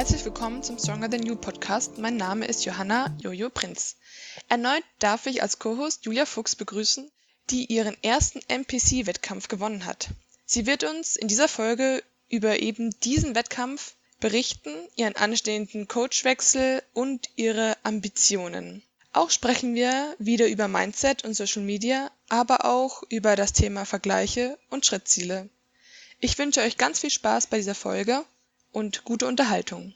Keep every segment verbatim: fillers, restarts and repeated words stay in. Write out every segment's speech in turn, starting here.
Herzlich willkommen zum Stronger Than You Podcast. Mein Name ist Johanna Jojo Prinz. Erneut darf ich als Co-Host Julia Fuchs begrüßen, die ihren ersten N P C-Wettkampf gewonnen hat. Sie wird uns in dieser Folge über eben diesen Wettkampf berichten, ihren anstehenden Coachwechsel und ihre Ambitionen. Auch sprechen wir wieder über Mindset und Social Media, aber auch über das Thema Vergleiche und Schrittziele. Ich wünsche euch ganz viel Spaß bei dieser Folge und gute Unterhaltung.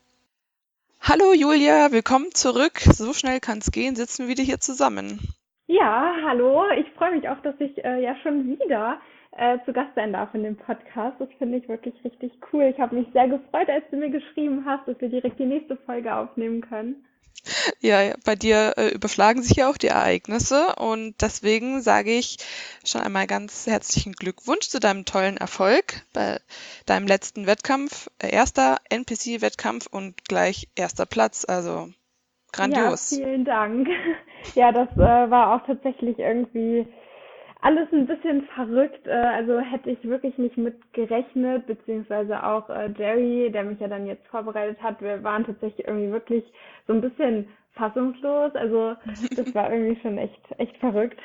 Hallo Julia, willkommen zurück. So schnell kann es gehen, sitzen wir wieder hier zusammen. Ja, hallo. Ich freue mich auch, dass ich äh, ja schon wieder äh, zu Gast sein darf in dem Podcast. Das finde ich wirklich richtig cool. Ich habe mich sehr gefreut, als du mir geschrieben hast, dass wir direkt die nächste Folge aufnehmen können. Ja, ja, bei dir äh, überschlagen sich ja auch die Ereignisse und deswegen sage ich schon einmal ganz herzlichen Glückwunsch zu deinem tollen Erfolg bei deinem letzten Wettkampf. Äh, erster N P C-Wettkampf und gleich erster Platz, also Ja, grandios. vielen Dank. Ja, das äh, war auch tatsächlich irgendwie alles ein bisschen verrückt. Äh, also hätte ich wirklich nicht mit gerechnet, beziehungsweise auch äh, Jerry, der mich ja dann jetzt vorbereitet hat. Wir waren tatsächlich irgendwie wirklich so ein bisschen fassungslos. Also das war irgendwie schon echt, echt verrückt.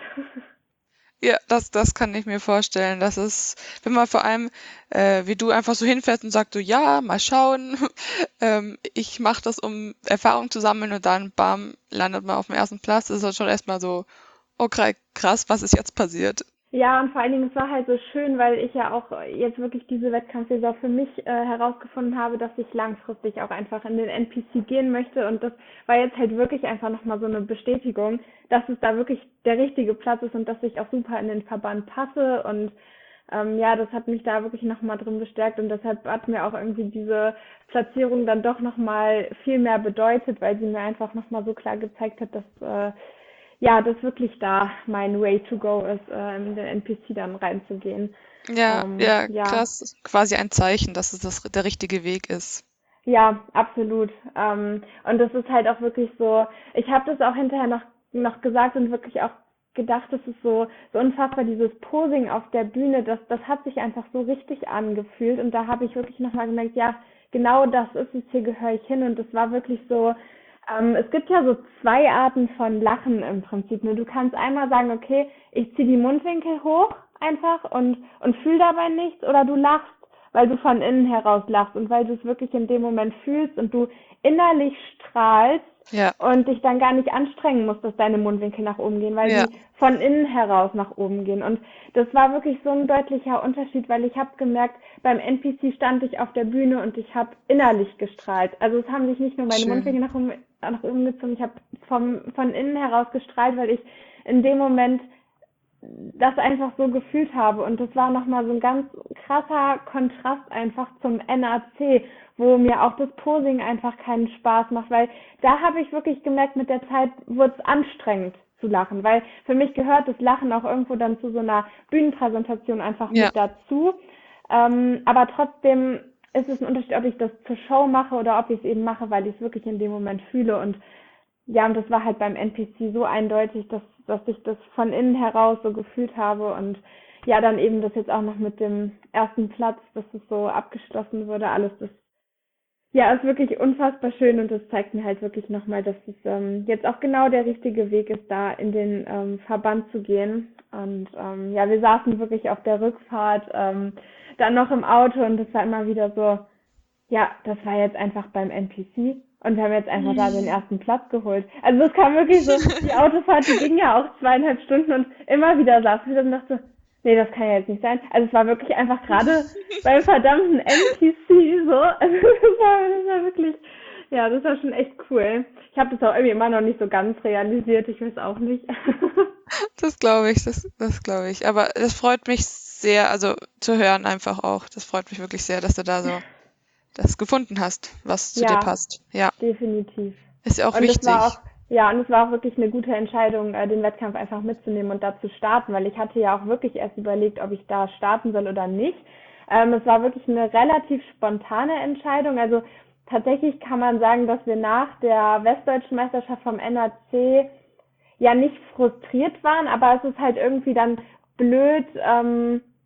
Ja, das, das kann ich mir vorstellen. Das ist, wenn man vor allem, äh, wie du einfach so hinfährst und sagst so, ja, mal schauen, ähm, ich mache das, um Erfahrung zu sammeln und dann, bam, landet man auf dem ersten Platz, ist das schon erstmal so, okay, krass, was ist jetzt passiert? Ja, und vor allen Dingen, es war halt so schön, weil ich ja auch jetzt wirklich diese Wettkampfsaison für mich äh, herausgefunden habe, dass ich langfristig auch einfach in den N P C gehen möchte. Und das war jetzt halt wirklich einfach nochmal so eine Bestätigung, dass es da wirklich der richtige Platz ist und dass ich auch super in den Verband passe. Und ähm, ja, das hat mich da wirklich nochmal drin bestärkt. Und deshalb hat mir auch irgendwie diese Platzierung dann doch nochmal viel mehr bedeutet, weil sie mir einfach nochmal so klar gezeigt hat, dass äh, ja, das wirklich da mein Way to go ist, äh, in den N P C dann reinzugehen. Ja, Ähm, ja, ja, krass, quasi ein Zeichen, dass es das, der richtige Weg ist. ja, absolut. Ähm, und das ist halt auch wirklich so, ich habe das auch hinterher noch, noch gesagt und wirklich auch gedacht, das ist so, so unfassbar, dieses Posing auf der Bühne, das, das hat sich einfach so richtig angefühlt. Und da habe ich wirklich nochmal gemerkt, ja, genau das ist es, hier gehöre ich hin. Und das war wirklich so, ähm, es gibt ja so zwei Arten von Lachen im Prinzip. Ne? Du kannst einmal sagen, okay, ich ziehe die Mundwinkel hoch einfach und, und fühl dabei nichts, oder du lachst, weil du von innen heraus lachst und weil du es wirklich in dem Moment fühlst und du innerlich strahlst Ja, und dich dann gar nicht anstrengen musst, dass deine Mundwinkel nach oben gehen, weil ja, sie von innen heraus nach oben gehen. Und das war wirklich so ein deutlicher Unterschied, weil ich habe gemerkt, beim N P C stand ich auf der Bühne und ich habe innerlich gestrahlt. Also es haben sich nicht nur meine schön. Mundwinkel nach oben, nach oben gezogen, ich habe vom von innen heraus gestrahlt, weil ich in dem Moment das einfach so gefühlt habe. Und das war nochmal so ein ganz krasser Kontrast einfach zum N A C, wo mir auch das Posing einfach keinen Spaß macht, weil da habe ich wirklich gemerkt, mit der Zeit wurde es anstrengend zu lachen, weil für mich gehört das Lachen auch irgendwo dann zu so einer Bühnenpräsentation einfach Ja, mit dazu. Ähm, aber trotzdem ist es ein Unterschied, ob ich das zur Show mache oder ob ich es eben mache, weil ich es wirklich in dem Moment fühle. Und ja, und das war halt beim N P C so eindeutig, dass, dass ich das von innen heraus so gefühlt habe. Und ja, dann eben das jetzt auch noch mit dem ersten Platz, dass es so abgeschlossen wurde, alles, das ja, ist wirklich unfassbar schön, und das zeigt mir halt wirklich nochmal, dass es ähm, jetzt auch genau der richtige Weg ist, da in den ähm, Verband zu gehen. Und ähm, ja, wir saßen wirklich auf der Rückfahrt ähm, dann noch im Auto, und das war immer wieder so, ja, das war jetzt einfach beim N P C und wir haben jetzt einfach da den hm. ersten Platz geholt. Also es kam wirklich so, die Autofahrt, die ging ja auch zweieinhalb Stunden, und immer wieder saß ich und dachte, nee, das kann ja jetzt nicht sein. Also es war wirklich einfach gerade beim verdammten N P C so. Also das war, das war wirklich, ja, das war schon echt cool. Ich habe das auch irgendwie immer noch nicht so ganz realisiert, ich weiß auch nicht. Das glaube ich, das, das glaube ich. Aber das freut mich sehr, also zu hören einfach auch. Das freut mich wirklich sehr, dass du da so das gefunden hast, was zu dir Ja, passt. Ja, definitiv. ist ja auch Und es war auch, wichtig. ja, und es war auch wirklich eine gute Entscheidung, äh, den Wettkampf einfach mitzunehmen und da zu starten, weil ich hatte ja auch wirklich erst überlegt, ob ich da starten soll oder nicht. Ähm, es war wirklich eine relativ spontane Entscheidung. Also tatsächlich kann man sagen, dass wir nach der Westdeutschen Meisterschaft vom N A C ja nicht frustriert waren, aber es ist halt irgendwie dann blöd, ähm,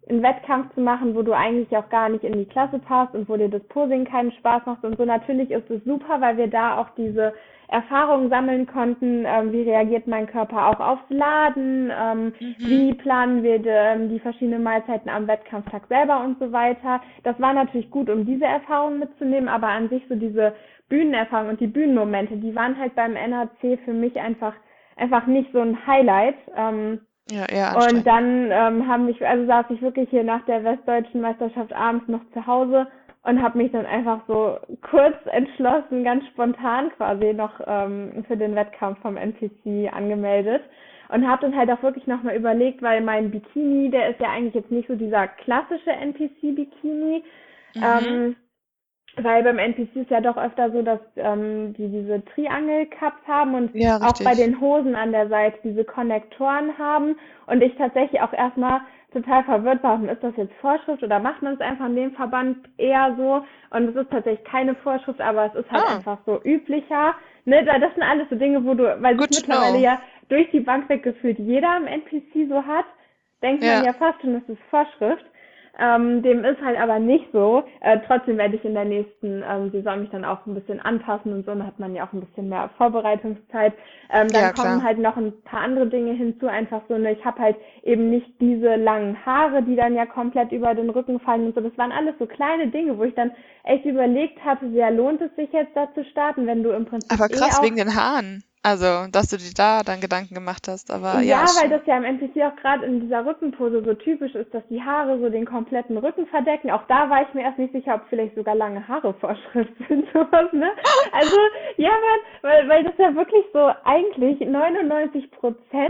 einen Wettkampf zu machen, wo du eigentlich auch gar nicht in die Klasse passt und wo dir das Posing keinen Spaß macht und so. Natürlich ist es super, weil wir da auch diese Erfahrungen sammeln konnten, ähm, wie reagiert mein Körper auch aufs Laden, ähm, Mhm. wie planen wir die, ähm, die verschiedenen Mahlzeiten am Wettkampftag selber und so weiter. Das war natürlich gut, um diese Erfahrungen mitzunehmen, aber an sich so diese Bühnenerfahrung und die Bühnenmomente, die waren halt beim N H C für mich einfach einfach nicht so ein Highlight. Ähm, Ja, eher und anstrengend. dann ähm, haben mich, also saß ich wirklich hier nach der Westdeutschen Meisterschaft abends noch zu Hause und habe mich dann einfach so kurz entschlossen, ganz spontan quasi noch ähm, für den Wettkampf vom N P C angemeldet und habe dann halt auch wirklich nochmal überlegt, weil mein Bikini, der ist ja eigentlich jetzt nicht so dieser klassische N P C-Bikini, Mhm. ähm, weil beim N P C ist ja doch öfter so, dass ähm, die diese Triangle-Cups haben und Ja, auch bei richtig. den Hosen an der Seite diese Konnektoren haben. Und ich tatsächlich auch erstmal total verwirrt war, hm, ist das jetzt Vorschrift oder macht man es einfach in dem Verband eher so? Und es ist tatsächlich keine Vorschrift, aber es ist halt Ah, einfach so üblicher. Ne, da- das sind alles so Dinge, wo du, weil sich good to mittlerweile know. ja durch die Bank weg gefühlt jeder im N P C so hat, denkt man Ja, ja fast schon, das ist Vorschrift. Ähm, dem ist halt aber nicht so. Äh, trotzdem werde ich in der nächsten ähm, Saison mich dann auch ein bisschen anpassen und so. Dann hat man ja auch ein bisschen mehr Vorbereitungszeit. Ähm, dann ja, kommen klar. halt noch ein paar andere Dinge hinzu. Einfach so, ne, ich habe halt eben nicht diese langen Haare, die dann ja komplett über den Rücken fallen und so. Das waren alles so kleine Dinge, wo ich dann echt überlegt hatte, ja, lohnt es sich jetzt da zu starten, wenn du im Prinzip Aber eh krass, auch wegen den Haaren. Also, dass du dir da dann Gedanken gemacht hast. Aber ja, ja, ist weil schon. das ja im N P C auch gerade in dieser Rückenpose so typisch ist, dass die Haare so den kompletten Rücken verdecken. Auch da war ich mir erst nicht sicher, ob vielleicht sogar lange Haare Vorschrift sind, sowas, ne? Also, ja, man, weil, weil das ja wirklich so eigentlich neunundneunzig Prozent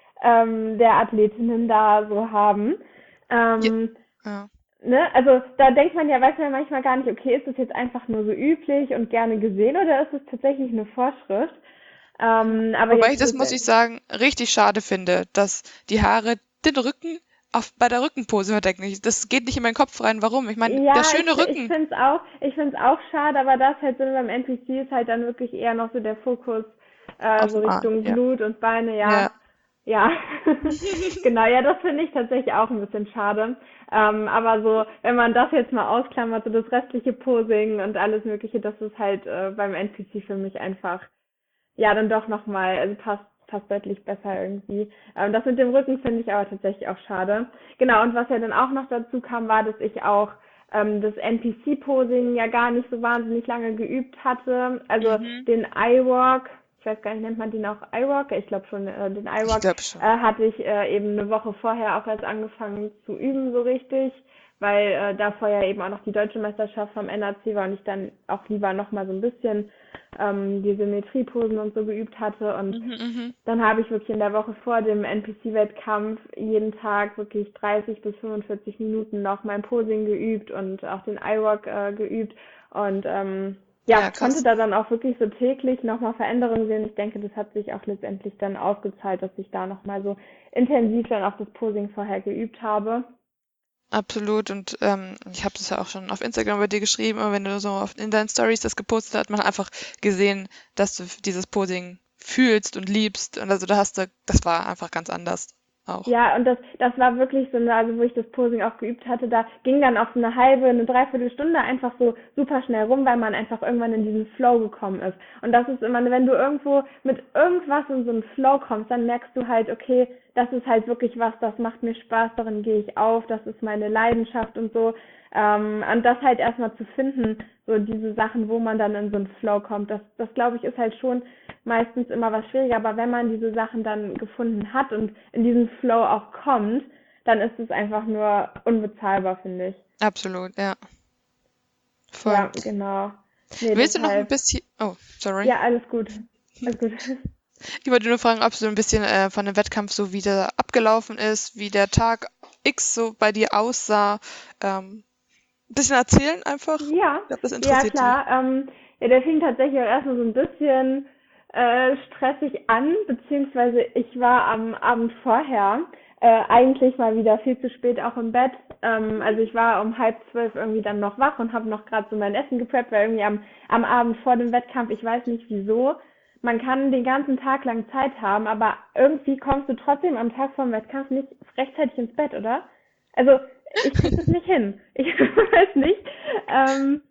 ähm, der Athletinnen da so haben. Ja, Ähm, ja. ne? Also, da denkt man ja, weiß man ja manchmal gar nicht, okay, ist das jetzt einfach nur so üblich und gerne gesehen oder ist es tatsächlich eine Vorschrift? Ähm, aber Wobei ich jetzt das, muss ich sagen, richtig schade finde, dass die Haare den Rücken auf, bei der Rückenpose verdecken. Ich- Das geht nicht in meinen Kopf rein. Warum? Ich meine, der ja, schöne ich, ich Rücken. finde es auch, ich finde es auch schade, aber das halt so beim N P C ist halt dann wirklich eher noch so der Fokus äh, Auf so dem Arm, Richtung ja. Glut und Beine, ja. Ja. Ja, genau, ja, das finde ich tatsächlich auch ein bisschen schade. Ähm, aber so, wenn man das jetzt mal ausklammert, so das restliche Posing und alles Mögliche, das ist halt äh, beim N P C für mich einfach ja, dann doch nochmal, also passt, passt deutlich besser irgendwie. Ähm, das mit dem Rücken finde ich aber tatsächlich auch schade. Genau, und was ja dann auch noch dazu kam, war, dass ich auch ähm, das N P C-Posing ja gar nicht so wahnsinnig lange geübt hatte. Also Mhm. den I-Walk, ich weiß gar nicht, nennt man den auch I-Walk? Ich glaube schon, äh, den Ich I-Walk glaube äh, schon. hatte ich äh, eben eine Woche vorher auch erst angefangen zu üben, so richtig, weil äh, da vorher eben auch noch die deutsche Meisterschaft vom N A C war und ich dann auch lieber nochmal so ein bisschen ähm, die Symmetrieposen und so geübt hatte. Und Mhm, mhm. dann habe ich wirklich in der Woche vor dem N P C-Wettkampf jeden Tag wirklich dreißig bis fünfundvierzig Minuten noch mein Posing geübt und auch den I-Walk äh, geübt. Und ähm, ja, Ja, konnte krass. da dann auch wirklich so täglich nochmal Veränderungen sehen. Ich denke, das hat sich auch letztendlich dann ausgezahlt, dass ich da nochmal so intensiv dann auch das Posing vorher geübt habe. Absolut. Und ähm, ich habe das ja auch schon auf Instagram bei dir geschrieben, aber wenn du so auf, in deinen Stories das gepostet hast, hat man einfach gesehen, dass du dieses Posing fühlst und liebst. Und also da hast du, das war einfach ganz anders auch. Ja, und das, das war wirklich so eine, also wo ich das Posing auch geübt hatte, da ging dann auch so eine halbe, eine Dreiviertelstunde einfach so super schnell rum, weil man einfach irgendwann in diesen Flow gekommen ist. Und das ist immer, wenn du irgendwo mit irgendwas in so einen Flow kommst, dann merkst du halt, okay, das ist halt wirklich was, das macht mir Spaß, darin gehe ich auf, das ist meine Leidenschaft und so. Ähm, und das halt erstmal zu finden, so diese Sachen, wo man dann in so einen Flow kommt, das, das glaube ich, ist halt schon meistens immer was schwieriger, aber wenn man diese Sachen dann gefunden hat und in diesen Flow auch kommt, dann ist es einfach nur unbezahlbar, finde ich. Absolut, ja. Voll. Ja, genau. Nee, Willst du noch ein deshalb. bisschen, oh, sorry. Ja, alles gut. Alles gut. Ich wollte nur fragen, ob so ein bisschen äh, von dem Wettkampf so wie der abgelaufen ist, wie der Tag X so bei dir aussah. Ähm, ein bisschen erzählen einfach. Ja, Ich glaube, das ja interessiert die. klar. Ähm, ja, der fing tatsächlich auch erstmal so ein bisschen äh, stressig an, beziehungsweise ich war am Abend vorher äh, eigentlich mal wieder viel zu spät auch im Bett. Ähm, also ich war um halb zwölf irgendwie dann noch wach und habe noch gerade so mein Essen gepreppt, weil irgendwie am, am Abend vor dem Wettkampf, ich weiß nicht wieso, man kann den ganzen Tag lang Zeit haben, aber irgendwie kommst du trotzdem am Tag vor dem Wettkampf nicht rechtzeitig ins Bett, oder? Also ich krieg das nicht hin. Ich weiß nicht. Ähm,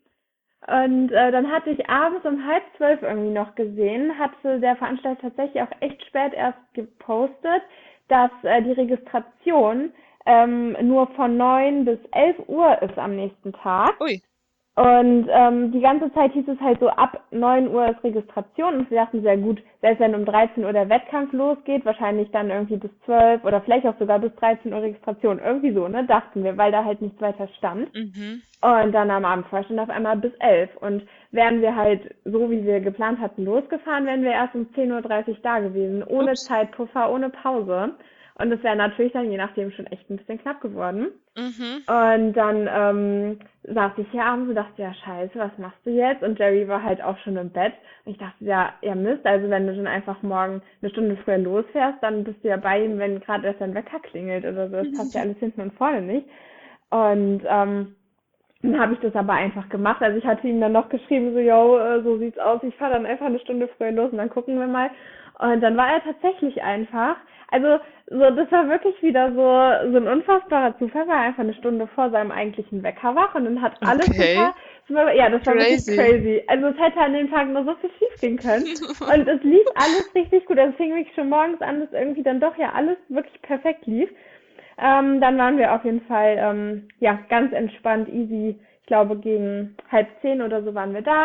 und äh, dann hatte ich abends um halb zwölf irgendwie noch gesehen, hatte der Veranstalter tatsächlich auch echt spät erst gepostet, dass äh, die Registration ähm, nur von neun bis elf Uhr ist am nächsten Tag. Ui. Und ähm, die ganze Zeit hieß es halt so, ab neun Uhr ist Registration und wir dachten sehr gut, selbst wenn um dreizehn Uhr der Wettkampf losgeht, wahrscheinlich dann irgendwie bis zwölf oder vielleicht auch sogar bis dreizehn Uhr Registration, irgendwie so, ne, dachten wir, weil da halt nichts weiter stand. Mhm. Und dann am Abend vorher stand auf einmal bis elf. Und wären wir halt so, wie wir geplant hatten, losgefahren, wären wir erst um zehn Uhr dreißig da gewesen, ohne Ups. Zeitpuffer, ohne Pause. Und das wäre natürlich dann je nachdem schon echt ein bisschen knapp geworden. Mhm. Und dann ähm, saß ich hier abends und dachte, ja scheiße, was machst du jetzt? Und Jerry war halt auch schon im Bett. Und ich dachte, ja, ja Mist, also wenn du schon einfach morgen eine Stunde früher losfährst, dann bist du ja bei ihm, wenn gerade erst dein Wecker klingelt oder so. Das passt ja alles hinten und vorne nicht. Und ähm, dann habe ich das aber einfach gemacht. Also ich hatte ihm dann noch geschrieben, so, yo, äh, so sieht's aus. Ich fahre dann einfach eine Stunde früher los und dann gucken wir mal. Und dann war er tatsächlich einfach. Also so, das war wirklich wieder so so ein unfassbarer Zufall. War einfach eine Stunde vor seinem eigentlichen Wecker wach und dann hat alles Okay. super, super, ja, das war wirklich Crazy. crazy. Also es hätte an dem Tag nur so viel schief gehen können. Und es lief alles richtig gut. Also es fing wirklich schon morgens an, dass irgendwie dann doch ja alles wirklich perfekt lief. Ähm, dann waren wir auf jeden Fall ähm, ja ganz entspannt, easy. Ich glaube gegen halb zehn oder so waren wir da.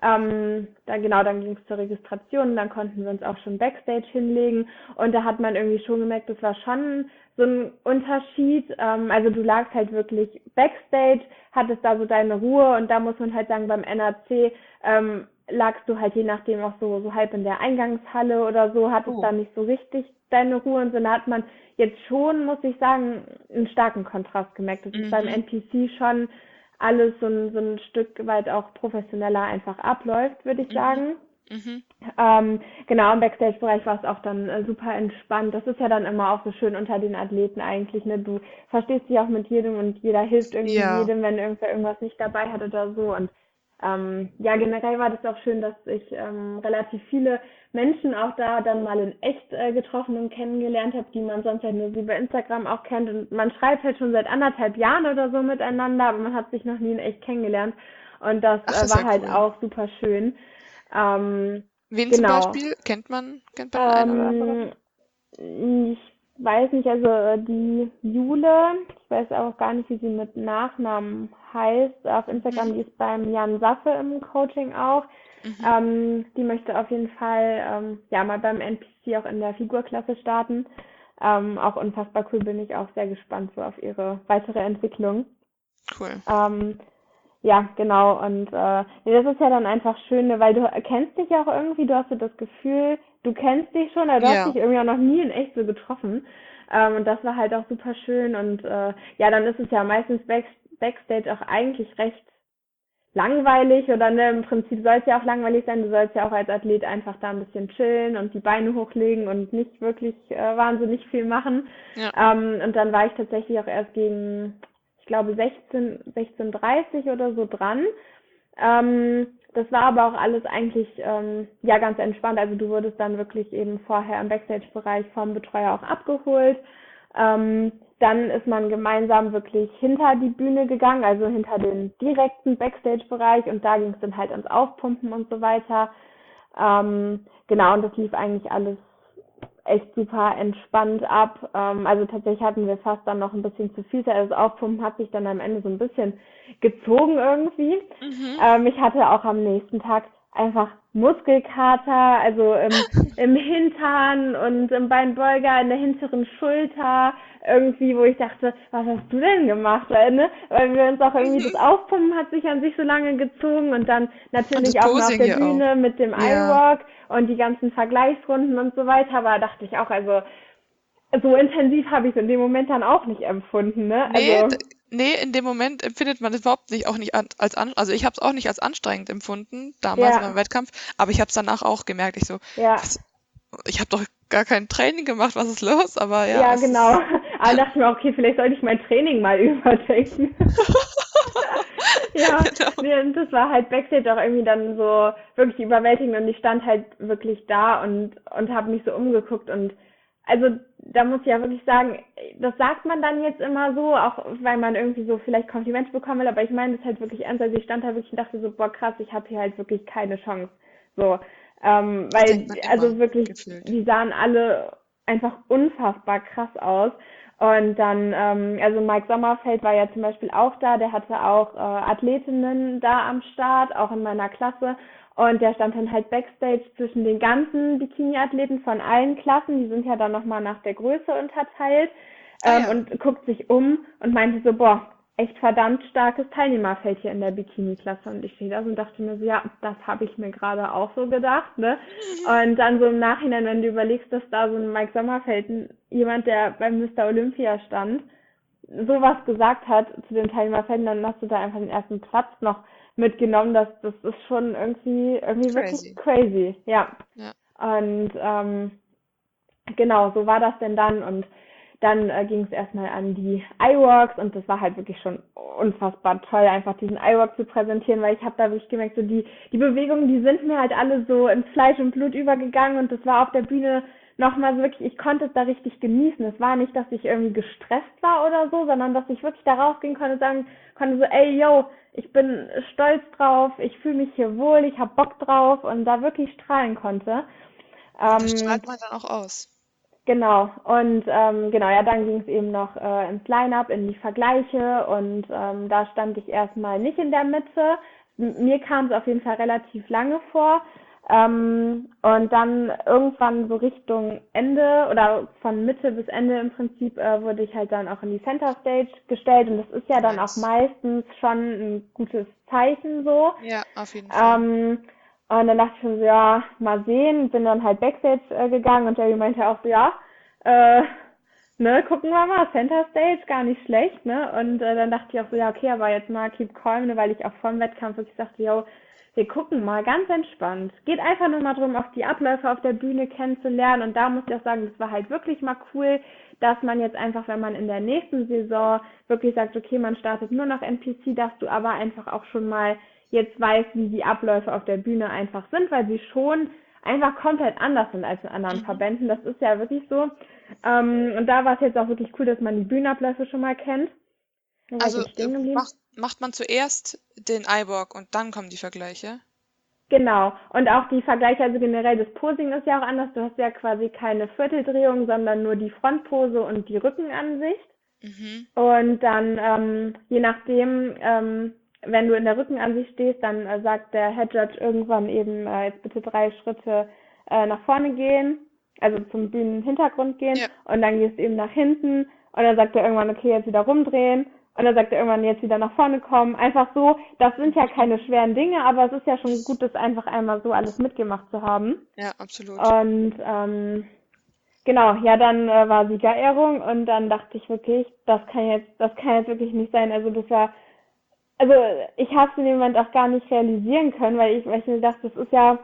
Ähm, dann genau, dann ging es zur Registration, dann konnten wir uns auch schon Backstage hinlegen und da hat man irgendwie schon gemerkt, das war schon so ein Unterschied. Ähm, also du lagst halt wirklich Backstage, hattest da so deine Ruhe und da muss man halt sagen, beim N A C ähm, lagst du halt je nachdem auch so, so halb in der Eingangshalle oder so, hattest Oh. da nicht so richtig deine Ruhe und so, da hat man jetzt schon, muss ich sagen, einen starken Kontrast gemerkt. Das ist beim Mhm. N P C schon alles so ein, so ein Stück weit auch professioneller einfach abläuft, würde ich Mhm. sagen. Mhm. Ähm, genau, im Backstage-Bereich war es auch dann äh, super entspannt. Das ist ja dann immer auch so schön unter den Athleten eigentlich, ne? Du verstehst dich auch mit jedem und jeder hilft irgendwie Ja. jedem, wenn irgendwer irgendwas nicht dabei hat oder so. Und ähm, ja, generell war das auch schön, dass ich ähm, relativ viele Menschen auch da dann mal in echt äh, getroffen und kennengelernt habe, die man sonst halt nur so über Instagram auch kennt. Und man schreibt halt schon seit anderthalb Jahren oder so miteinander, aber man hat sich noch nie in echt kennengelernt. Und das Ach, äh, ist ja war halt cool. auch super schön. Ähm, Wen zum genau. Beispiel? Kennt man, kennt man den einen oder Ähm, anderen? ich weiß nicht, also äh, die Jule, ich weiß auch gar nicht, wie sie mit Nachnamen heißt, auf Mhm. Instagram, die ist beim Jan Saffe im Coaching auch. Mhm. Ähm, die möchte auf jeden Fall ähm, ja mal beim N P C auch in der Figurklasse starten. Ähm, auch unfassbar cool, bin ich auch sehr gespannt so auf ihre weitere Entwicklung. Cool. Ähm, ja, genau. Und äh, nee, das ist ja dann einfach schön, ne, weil du kennst dich ja auch irgendwie, du hast so das Gefühl, du kennst dich schon, aber du hast Ja. dich irgendwie auch noch nie in echt so getroffen. Ähm, und das war halt auch super schön. Und äh, ja, dann ist es ja meistens back Backstage auch eigentlich recht langweilig oder ne, im Prinzip soll es ja auch langweilig sein. Du sollst ja auch als Athlet einfach da ein bisschen chillen und die Beine hochlegen und nicht wirklich äh, wahnsinnig viel machen. Ja. Ähm, und dann war ich tatsächlich auch erst gegen, ich glaube, sechzehn, sechzehn Uhr dreißig oder so dran. Ähm, das war aber auch alles eigentlich ähm, ja ganz entspannt. Also du wurdest dann wirklich eben vorher im Backstage-Bereich vom Betreuer auch abgeholt. Ähm, dann ist man gemeinsam wirklich hinter die Bühne gegangen, also hinter den direkten Backstage-Bereich und da ging es dann halt ans Aufpumpen und so weiter. Ähm, genau, und das lief eigentlich alles echt super entspannt ab. Ähm, also tatsächlich hatten wir fast dann noch ein bisschen zu viel Zeit. Also das Aufpumpen hat sich dann am Ende so ein bisschen gezogen irgendwie. Mhm. Ähm, ich hatte auch am nächsten Tag einfach Muskelkater, also im, im Hintern und im Beinbeuger, in der hinteren Schulter, irgendwie, wo ich dachte, was hast du denn gemacht? Weil, ne? Weil wir uns auch irgendwie, das Mhm. Aufpumpen hat sich an sich so lange gezogen und dann Und das natürlich auch noch auf Posing der ja auch. Bühne mit dem Ja. iWalk und die ganzen Vergleichsrunden und so weiter, aber dachte ich auch, also so intensiv habe ich es in dem Moment dann auch nicht empfunden, ne? Nee, d- Also, nee, in dem Moment empfindet man es überhaupt nicht, auch nicht an, als an, also ich habe es auch nicht als anstrengend empfunden, damals beim ja, Wettkampf, aber ich habe es danach auch gemerkt, ich so, ja. was, ich habe doch gar kein Training gemacht, was ist los? Aber ja, Ja, es genau. ist, Aber dachte ich mir, okay, vielleicht sollte ich mein Training mal überdenken. Ja, genau. nee, und das war halt Backstage auch irgendwie dann so wirklich überwältigend und ich stand halt wirklich da und und habe mich so umgeguckt und also da muss ich ja wirklich sagen, das sagt man dann jetzt immer so, auch weil man irgendwie so vielleicht Komplimente bekommen will, aber ich meine das halt wirklich ernst. Also ich stand da wirklich und dachte so, boah krass, ich habe hier halt wirklich keine Chance. So, ähm, Das weil, denkt man immer, also wirklich, gefühlt. die sahen alle einfach unfassbar krass aus. Und dann, ähm, also Mike Sommerfeld war ja zum Beispiel auch da, der hatte auch äh, Athletinnen da am Start, auch in meiner Klasse. Und der stand dann halt Backstage zwischen den ganzen Bikini-Athleten von allen Klassen, die sind ja dann nochmal nach der Größe unterteilt, Ah ähm, ja, und guckt sich um und meinte so, boah, echt verdammt starkes Teilnehmerfeld hier in der Bikini-Klasse. Und ich stehe da so und dachte mir so, ja, das habe ich mir gerade auch so gedacht, ne? Und dann so im Nachhinein, wenn du überlegst, dass da so ein Mike Sommerfeld, ein- jemand, der beim Mister Olympia stand, sowas gesagt hat zu den Teilnehmerfelden, dann hast du da einfach den ersten Platz noch mitgenommen. Das, das ist schon irgendwie, irgendwie wirklich crazy. crazy, ja. Ja. Und ähm, genau, so war das denn dann. Und dann äh, ging es erstmal an die iWorks und das war halt wirklich schon unfassbar toll, einfach diesen iWork zu präsentieren, weil ich habe da wirklich gemerkt, so die, die Bewegungen, die sind mir halt alle so ins Fleisch und Blut übergegangen und das war auf der Bühne nochmal so wirklich, ich konnte es da richtig genießen. Es war nicht, dass ich irgendwie gestresst war oder so, sondern dass ich wirklich da rausgehen konnte und sagen konnte so, ey, yo, ich bin stolz drauf, ich fühle mich hier wohl, ich habe Bock drauf und da wirklich strahlen konnte. Und das Ähm, strahlt man dann auch aus. Genau, und ähm, genau, ja, dann ging es eben noch äh, ins Line-up, in die Vergleiche und ähm, da stand ich erstmal nicht in der Mitte. M mir kam es auf jeden Fall relativ lange vor. Ähm, und dann irgendwann so Richtung Ende oder von Mitte bis Ende im Prinzip äh, wurde ich halt dann auch in die Center Stage gestellt und das ist ja dann auch Nice. meistens schon ein gutes Zeichen so. Ja, auf jeden Fall. Ähm, und dann dachte ich schon so, ja, mal sehen, bin dann halt Backstage äh, gegangen und Jerry meinte auch so, ja, äh, ne, gucken wir mal, Center Stage, gar nicht schlecht, ne? Und äh, dann dachte ich auch so, ja, okay, aber jetzt mal keep calm, ne, weil ich auch vor dem Wettkampf wirklich sagte, yo, wir gucken mal ganz entspannt. Geht einfach nur mal drum, auch die Abläufe auf der Bühne kennenzulernen. Und da muss ich auch sagen, das war halt wirklich mal cool, dass man jetzt einfach, wenn man in der nächsten Saison wirklich sagt, okay, man startet nur noch N P C, dass du aber einfach auch schon mal jetzt weißt, wie die Abläufe auf der Bühne einfach sind, weil sie schon einfach komplett anders sind als in anderen Mhm. Verbänden. Das ist ja wirklich so. Ähm, und da war es jetzt auch wirklich cool, dass man die Bühnenabläufe schon mal kennt. Wo war ich Also jetzt äh, stehen geblieben? macht, macht man zuerst den iWalk und dann kommen die Vergleiche? Genau. Und auch die Vergleiche, also generell das Posing ist ja auch anders. Du hast ja quasi keine Vierteldrehung, sondern nur die Frontpose und die Rückenansicht. Mhm. Und dann, ähm, je nachdem, ähm, wenn du in der Rückenansicht stehst, dann äh, sagt der Head Judge irgendwann eben, äh, jetzt bitte drei Schritte äh, nach vorne gehen, also zum Bühnenhintergrund gehen. Ja, Und dann gehst du eben nach hinten. Und dann sagt er irgendwann, okay, jetzt wieder rumdrehen. Und dann sagt er irgendwann, jetzt wieder nach vorne kommen. Einfach so, das sind ja keine schweren Dinge, aber es ist ja schon gut, das einfach einmal so alles mitgemacht zu haben. ja, absolut. Und ähm, genau, ja, dann äh, war Siegerehrung und dann dachte ich wirklich, das kann jetzt, das kann jetzt wirklich nicht sein. Also das war, also ich habe es in dem Moment auch gar nicht realisieren können, weil ich, weil ich mir dachte, das ist ja,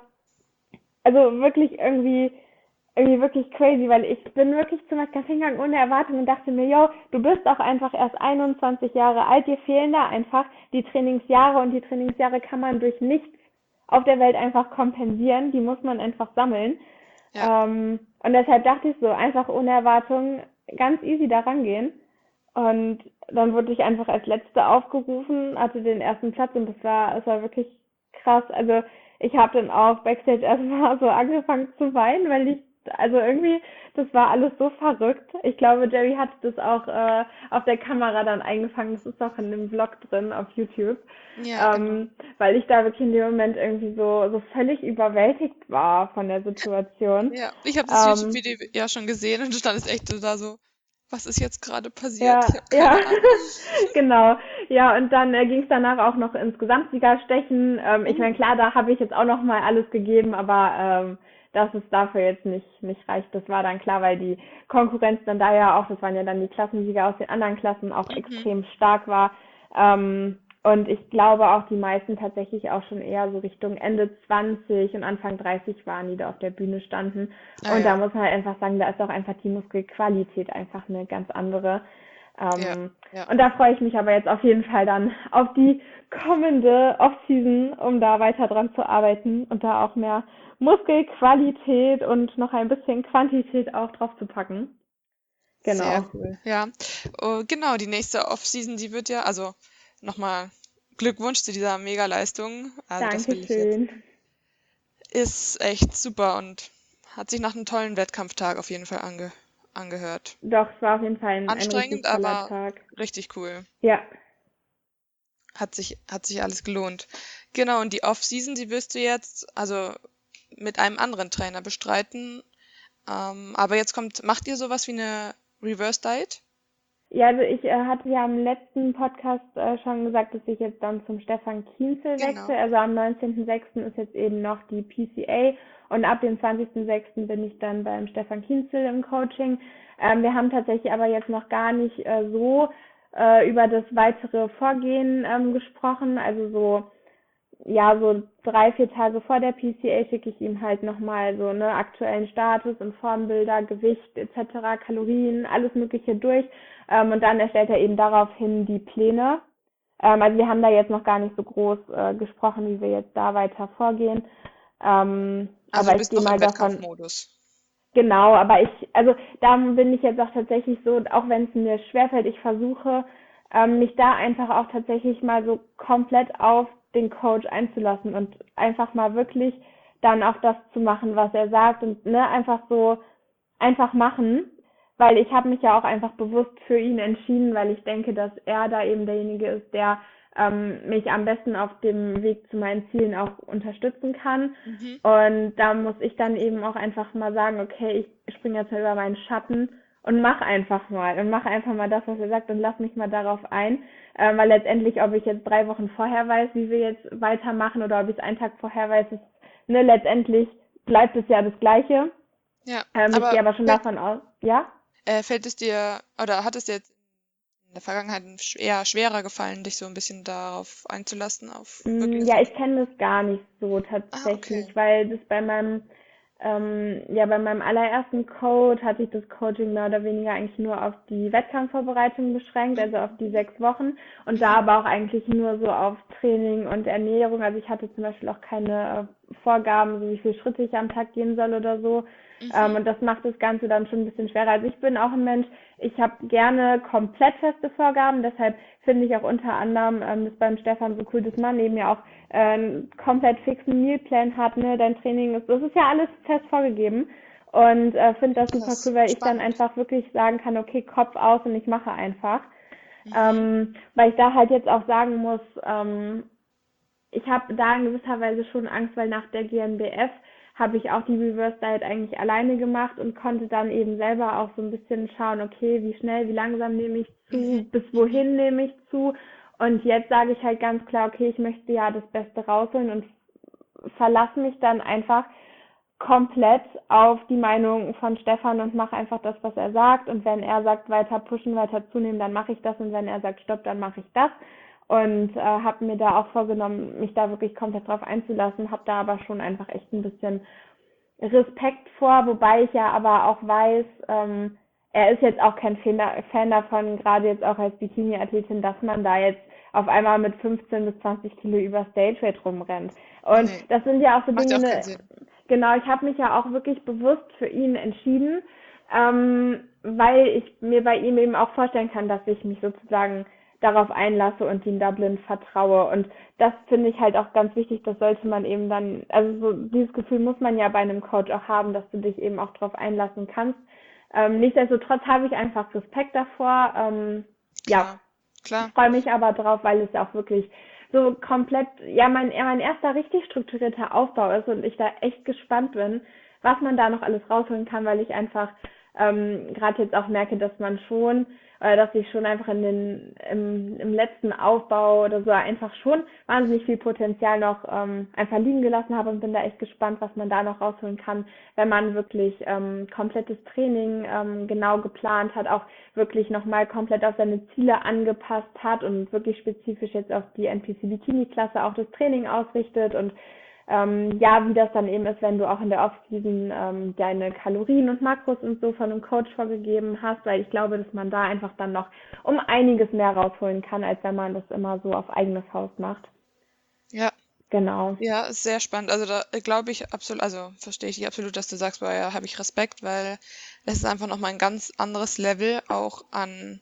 also wirklich irgendwie, irgendwie wirklich crazy, weil ich bin wirklich zum Wettkampf hingegangen ohne Erwartung und dachte mir, yo, du bist auch einfach erst einundzwanzig Jahre alt, dir fehlen da einfach die Trainingsjahre und die Trainingsjahre kann man durch nichts auf der Welt einfach kompensieren, die muss man einfach sammeln. Ja. Ähm, und deshalb dachte ich so, einfach ohne Erwartung ganz easy da rangehen. Und dann wurde ich einfach als Letzte aufgerufen, hatte den ersten Platz und das war, es war wirklich krass. Also ich habe dann auch Backstage erstmal so angefangen zu weinen, weil ich, also irgendwie, das war alles so verrückt. Ich glaube, Jerry hat das auch äh, auf der Kamera dann eingefangen. Das ist auch in dem Vlog drin auf YouTube. Ja, genau. Ähm, weil ich da wirklich in dem Moment irgendwie so, so völlig überwältigt war von der Situation. Ja, ich habe das Ähm, YouTube-Video ja schon gesehen und du standest echt so da so, was ist jetzt gerade passiert? Ich Ja, habe ja, keine Ahnung. genau. Ja, und dann äh, ging es danach auch noch ins Gesamtsiegerstechen. Ähm, ich Uh, meine, klar, da habe ich jetzt auch noch mal alles gegeben, aber ähm, dass es dafür jetzt nicht, nicht reicht, das war dann klar, weil die Konkurrenz dann da ja auch, das waren ja dann die Klassensieger aus den anderen Klassen, auch mhm. extrem stark war. Ähm, und ich glaube auch die meisten tatsächlich auch schon eher so Richtung Ende zwanzig und Anfang dreißig waren, die da auf der Bühne standen. Ah Und da ja. muss man halt einfach sagen, da ist auch einfach die Muskelqualität einfach eine ganz andere. Ja, Ähm, ja, und da freue ich mich aber jetzt auf jeden Fall dann auf die kommende Off-Season, um da weiter dran zu arbeiten und da auch mehr Muskelqualität und noch ein bisschen Quantität auch drauf zu packen. sehr Genau. cool. Ja, oh, genau, die nächste Off-Season, die wird ja, also nochmal Glückwunsch zu dieser Mega-Leistung. Also das will ich jetzt. Dankeschön. Ist echt super und hat sich nach einem tollen Wettkampftag auf jeden Fall ange angehört. Doch, es war auf jeden Fall ein, ein Anstrengend, richtig toller aber Tag. richtig cool. Ja, Hat sich, hat sich alles gelohnt. Genau, und die Off-Season, die wirst du jetzt, also mit einem anderen Trainer bestreiten. Ähm, aber jetzt kommt, macht ihr sowas wie eine Reverse Diet? ja, also ich äh, hatte ja im letzten Podcast äh, schon gesagt, dass ich jetzt dann zum Stefan Kienzel wechsle. Genau. Also am neunzehnten sechsten ist jetzt eben noch die P C A und ab dem zwanzigsten sechsten bin ich dann beim Stefan Kienzel im Coaching. Ähm, wir haben tatsächlich aber jetzt noch gar nicht äh, so äh, über das weitere Vorgehen ähm, gesprochen. Also so ja, so drei, vier Tage vor der P C A schicke ich ihm halt nochmal so ne aktuellen Status und Formbilder, Gewicht et cetera, Kalorien, alles Mögliche durch. Ähm, und dann erstellt er eben daraufhin die Pläne. Ähm, also wir haben da jetzt noch gar nicht so groß äh, gesprochen, wie wir jetzt da weiter vorgehen. Ähm, Also du aber ich bist gehe noch mal im davon, Wettkampfmodus. genau, aber ich, also da bin ich jetzt auch tatsächlich so, auch wenn es mir schwerfällt, ich versuche, ähm, mich da einfach auch tatsächlich mal so komplett auf den Coach einzulassen und einfach mal wirklich dann auch das zu machen, was er sagt und ne, einfach so einfach machen, weil ich habe mich ja auch einfach bewusst für ihn entschieden, weil ich denke, dass er da eben derjenige ist, der ähm, mich am besten auf dem Weg zu meinen Zielen auch unterstützen kann. Mhm. Und da muss ich dann eben auch einfach mal sagen, okay, ich springe jetzt mal über meinen Schatten und mach einfach mal und mach einfach mal das, was er sagt und lass mich mal darauf ein, ähm, weil letztendlich, ob ich jetzt drei Wochen vorher weiß, wie wir jetzt weitermachen oder ob ich es einen Tag vorher weiß, ist, ne, letztendlich bleibt es ja das Gleiche. Ja, Ähm, ich aber gehe aber schon fällt, davon aus, ja? äh, fällt es dir, oder hat es dir jetzt in der Vergangenheit sch- eher schwerer gefallen, dich so ein bisschen darauf einzulassen, auf Mm, wirklich ja, so. ich kenne das gar nicht so Ah, okay. tatsächlich, weil das bei meinem, ähm, ja, bei meinem allerersten Coach hatte ich das Coaching mehr oder weniger eigentlich nur auf die Wettkampfvorbereitung beschränkt, also auf die Mhm. sechs Wochen und da Mhm. aber auch eigentlich nur so auf Training und Ernährung. Also ich hatte zum Beispiel auch keine äh, Vorgaben, so wie viele Schritte ich am Tag gehen soll oder so. Ähm, Mhm. und das macht das Ganze dann schon ein bisschen schwerer. Also ich bin auch ein Mensch, ich habe gerne komplett feste Vorgaben, deshalb finde ich auch unter anderem ähm, das beim Stefan so cool, dass man eben ja auch äh, einen komplett fixen Mealplan hat, ne? Dein Training ist, das ist ja alles fest vorgegeben und äh, finde das super Krass. cool, weil ich dann Spannend. einfach wirklich sagen kann, okay, Kopf aus und ich mache einfach. Mhm. Ähm, weil ich da halt jetzt auch sagen muss, ähm, ich habe da in gewisser Weise schon Angst, weil nach der G N B F habe ich auch die Reverse Diet eigentlich alleine gemacht und konnte dann eben selber auch so ein bisschen schauen, okay, wie schnell, wie langsam nehme ich Mhm. zu, bis Mhm. wohin nehme ich zu. Und jetzt sage ich halt ganz klar, okay, ich möchte ja das Beste rausholen und verlasse mich dann einfach komplett auf die Meinung von Stefan und mache einfach das, was er sagt. Und wenn er sagt, weiter pushen, weiter zunehmen, dann mache ich das. Und wenn er sagt, stopp, dann mache ich das. Und äh, habe mir da auch vorgenommen, mich da wirklich komplett drauf einzulassen, habe da aber schon einfach echt ein bisschen Respekt vor, wobei ich ja aber auch weiß, ähm, er ist jetzt auch kein Fan davon, gerade jetzt auch als Bikini-Athletin, dass man da jetzt auf einmal mit fünfzehn bis zwanzig Kilo über Stage Weight rumrennt. Und Nee, das sind ja auch so macht ja Dinge, auch keinen ne, Sinn. genau, ich habe mich ja auch wirklich bewusst für ihn entschieden, ähm, weil ich mir bei ihm eben auch vorstellen kann, dass ich mich sozusagen darauf einlasse und ihm da blind vertraue. Und das finde ich halt auch ganz wichtig, das sollte man eben dann, also so dieses Gefühl muss man ja bei einem Coach auch haben, dass du dich eben auch darauf einlassen kannst. Ähm, nichtsdestotrotz habe ich einfach Respekt davor. Ähm, ja, Klar, klar. freue mich aber drauf, weil es ja auch wirklich so komplett, ja, mein, ja, mein erster richtig strukturierter Aufbau ist und ich da echt gespannt bin, was man da noch alles rausholen kann, weil ich einfach ähm, gerade jetzt auch merke, dass man schon, äh, dass ich schon einfach in den im, im letzten Aufbau oder so einfach schon wahnsinnig viel Potenzial noch ähm, einfach liegen gelassen habe und bin da echt gespannt, was man da noch rausholen kann, wenn man wirklich ähm, komplettes Training ähm, genau geplant hat, auch wirklich nochmal komplett auf seine Ziele angepasst hat und wirklich spezifisch jetzt auf die N P C Bikini Klasse auch das Training ausrichtet und ähm, ja, wie das dann eben ist, wenn du auch in der Off-Season ähm, deine Kalorien und Makros und so von einem Coach vorgegeben hast, weil ich glaube, dass man da einfach dann noch um einiges mehr rausholen kann, als wenn man das immer so auf eigene Faust macht. Ja, Genau. ja, ist sehr spannend. Also da glaube ich absolut, also verstehe ich dich absolut, dass du sagst, boah, ja, habe ich Respekt, weil es ist einfach nochmal ein ganz anderes Level auch an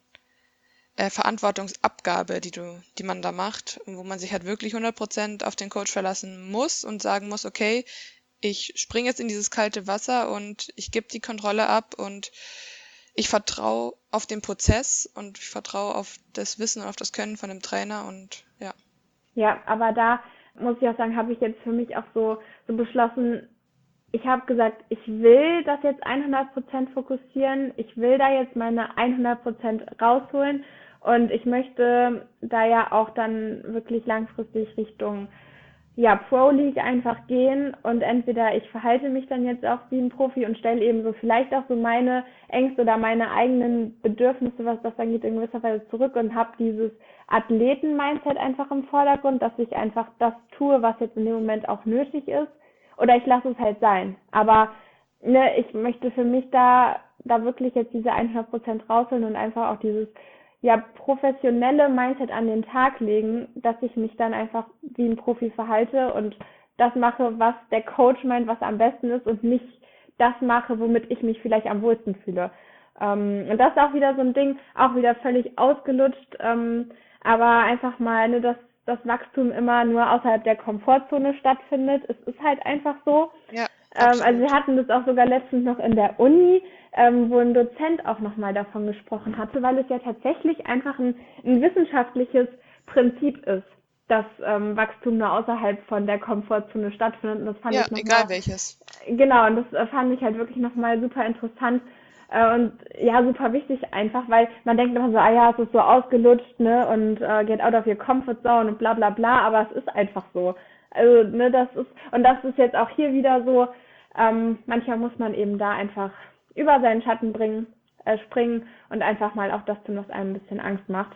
äh, Verantwortungsabgabe, die du, die man da macht, wo man sich halt wirklich hundert Prozent auf den Coach verlassen muss und sagen muss, okay, ich springe jetzt in dieses kalte Wasser und ich gebe die Kontrolle ab und ich vertraue auf den Prozess und ich vertraue auf das Wissen und auf das Können von dem Trainer und ja. Ja, aber da muss ich auch sagen, habe ich jetzt für mich auch so, so beschlossen, ich habe gesagt, ich will das jetzt hundert Prozent fokussieren, ich will da jetzt meine hundert Prozent rausholen und ich möchte da ja auch dann wirklich langfristig Richtung ja, Pro League einfach gehen und entweder ich verhalte mich dann jetzt auch wie ein Profi und stelle eben so vielleicht auch so meine Ängste oder meine eigenen Bedürfnisse, was das angeht, in gewisser Weise zurück und habe dieses Athleten-Mindset einfach im Vordergrund, dass ich einfach das tue, was jetzt in dem Moment auch nötig ist oder ich lasse es halt sein. Aber ne, ich möchte für mich da, da wirklich jetzt diese hundert Prozent rausholen und einfach auch dieses ja, professionelle Mindset an den Tag legen, dass ich mich dann einfach wie ein Profi verhalte und das mache, was der Coach meint, was am besten ist und nicht das mache, womit ich mich vielleicht am wohlsten fühle. Ähm, und das ist auch wieder so ein Ding, auch wieder völlig ausgelutscht, ähm, aber einfach mal, ne, dass das Wachstum immer nur außerhalb der Komfortzone stattfindet. Es ist halt einfach so. Ja, Ähm, also wir absolut. hatten das auch sogar letztens noch in der Uni, ähm, wo ein Dozent auch nochmal davon gesprochen hatte, weil es ja tatsächlich einfach ein, ein wissenschaftliches Prinzip ist, dass ähm, Wachstum nur außerhalb von der Komfortzone stattfindet. Und das fand Ja, ich nochmal, egal welches. genau, und das äh, fand ich halt wirklich nochmal super interessant äh, und ja, super wichtig einfach, weil man denkt immer so, ah ja, es ist so ausgelutscht, ne, und äh, get out of your comfort zone und bla bla bla, aber es ist einfach so. Also, ne, das ist, und das ist jetzt auch hier wieder so, ähm, manchmal muss man eben da einfach über seinen Schatten bringen, äh, springen und einfach mal auch das tun, was einem ein bisschen Angst macht,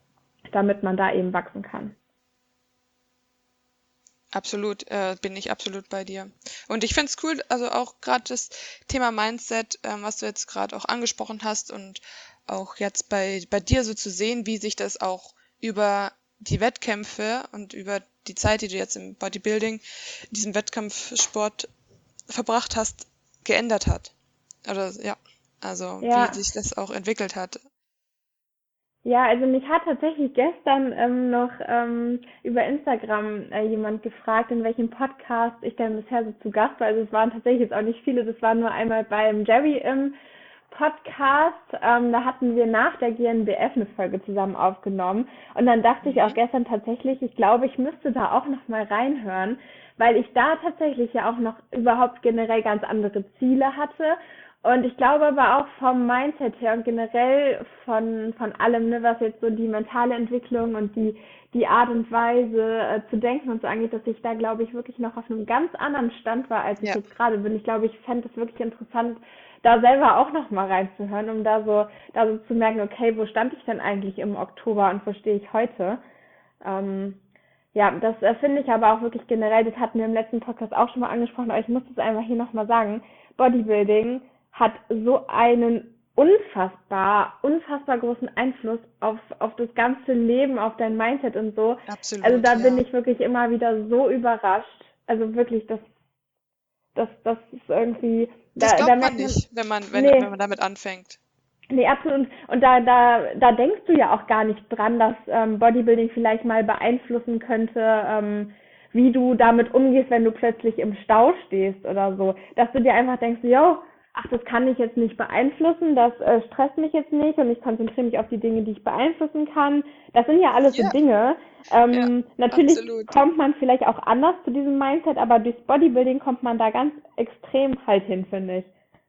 damit man da eben wachsen kann. Absolut, äh, bin ich absolut bei dir. Und ich finde es cool, also auch gerade das Thema Mindset, ähm, was du jetzt gerade auch angesprochen hast und auch jetzt bei, bei dir so zu sehen, wie sich das auch über die Wettkämpfe und über die Zeit, die du jetzt im Bodybuilding, in diesem Wettkampfsport verbracht hast, geändert hat. Oder ja, also wie Ja, sich das auch entwickelt hat. ja, also mich hat tatsächlich gestern ähm, noch ähm, über Instagram äh, jemand gefragt, in welchem Podcast ich denn bisher so zu Gast war. Also es waren tatsächlich jetzt auch nicht viele, das war nur einmal beim Jerry im Podcast. Ähm, da hatten wir nach der G N B F eine Folge zusammen aufgenommen. Und dann dachte ich auch Mhm. gestern tatsächlich, ich glaube, ich müsste da auch noch mal reinhören, weil ich da tatsächlich ja auch noch überhaupt generell ganz andere Ziele hatte. Und ich glaube aber auch vom Mindset her und generell von, von allem, ne, was jetzt so die mentale Entwicklung und die, die Art und Weise äh, zu denken und so angeht, dass ich da, glaube ich, wirklich noch auf einem ganz anderen Stand war, als ich Ja, jetzt gerade bin. Ich glaube, ich fände es wirklich interessant, da selber auch noch mal reinzuhören, um da so, da so zu merken, okay, wo stand ich denn eigentlich im Oktober und wo stehe ich heute? Ähm, ja, das äh, finde ich aber auch wirklich generell, das hatten wir im letzten Podcast auch schon mal angesprochen, aber ich muss das einfach hier nochmal sagen. Bodybuilding hat so einen unfassbar, unfassbar großen Einfluss auf, auf das ganze Leben, auf dein Mindset und so. Also absolut, da bin ja. ich wirklich immer wieder so überrascht. Also wirklich, das, das, das ist irgendwie, Das da, da glaubt man merkt man, nicht, wenn man, wenn, wenn nee, man damit anfängt. nee, absolut. Und da, da, da denkst du ja auch gar nicht dran, dass ähm, Bodybuilding vielleicht mal beeinflussen könnte, ähm, wie du damit umgehst, wenn du plötzlich im Stau stehst oder so. Dass du dir einfach denkst, yo, ach, das kann ich jetzt nicht beeinflussen, das äh, stresst mich jetzt nicht und ich konzentriere mich auf die Dinge, die ich beeinflussen kann. Das sind ja alles so Ja, Dinge. ja, Ähm, natürlich absolut. kommt man vielleicht auch anders zu diesem Mindset, aber durchs Bodybuilding kommt man da ganz extrem halt hin, finde ich.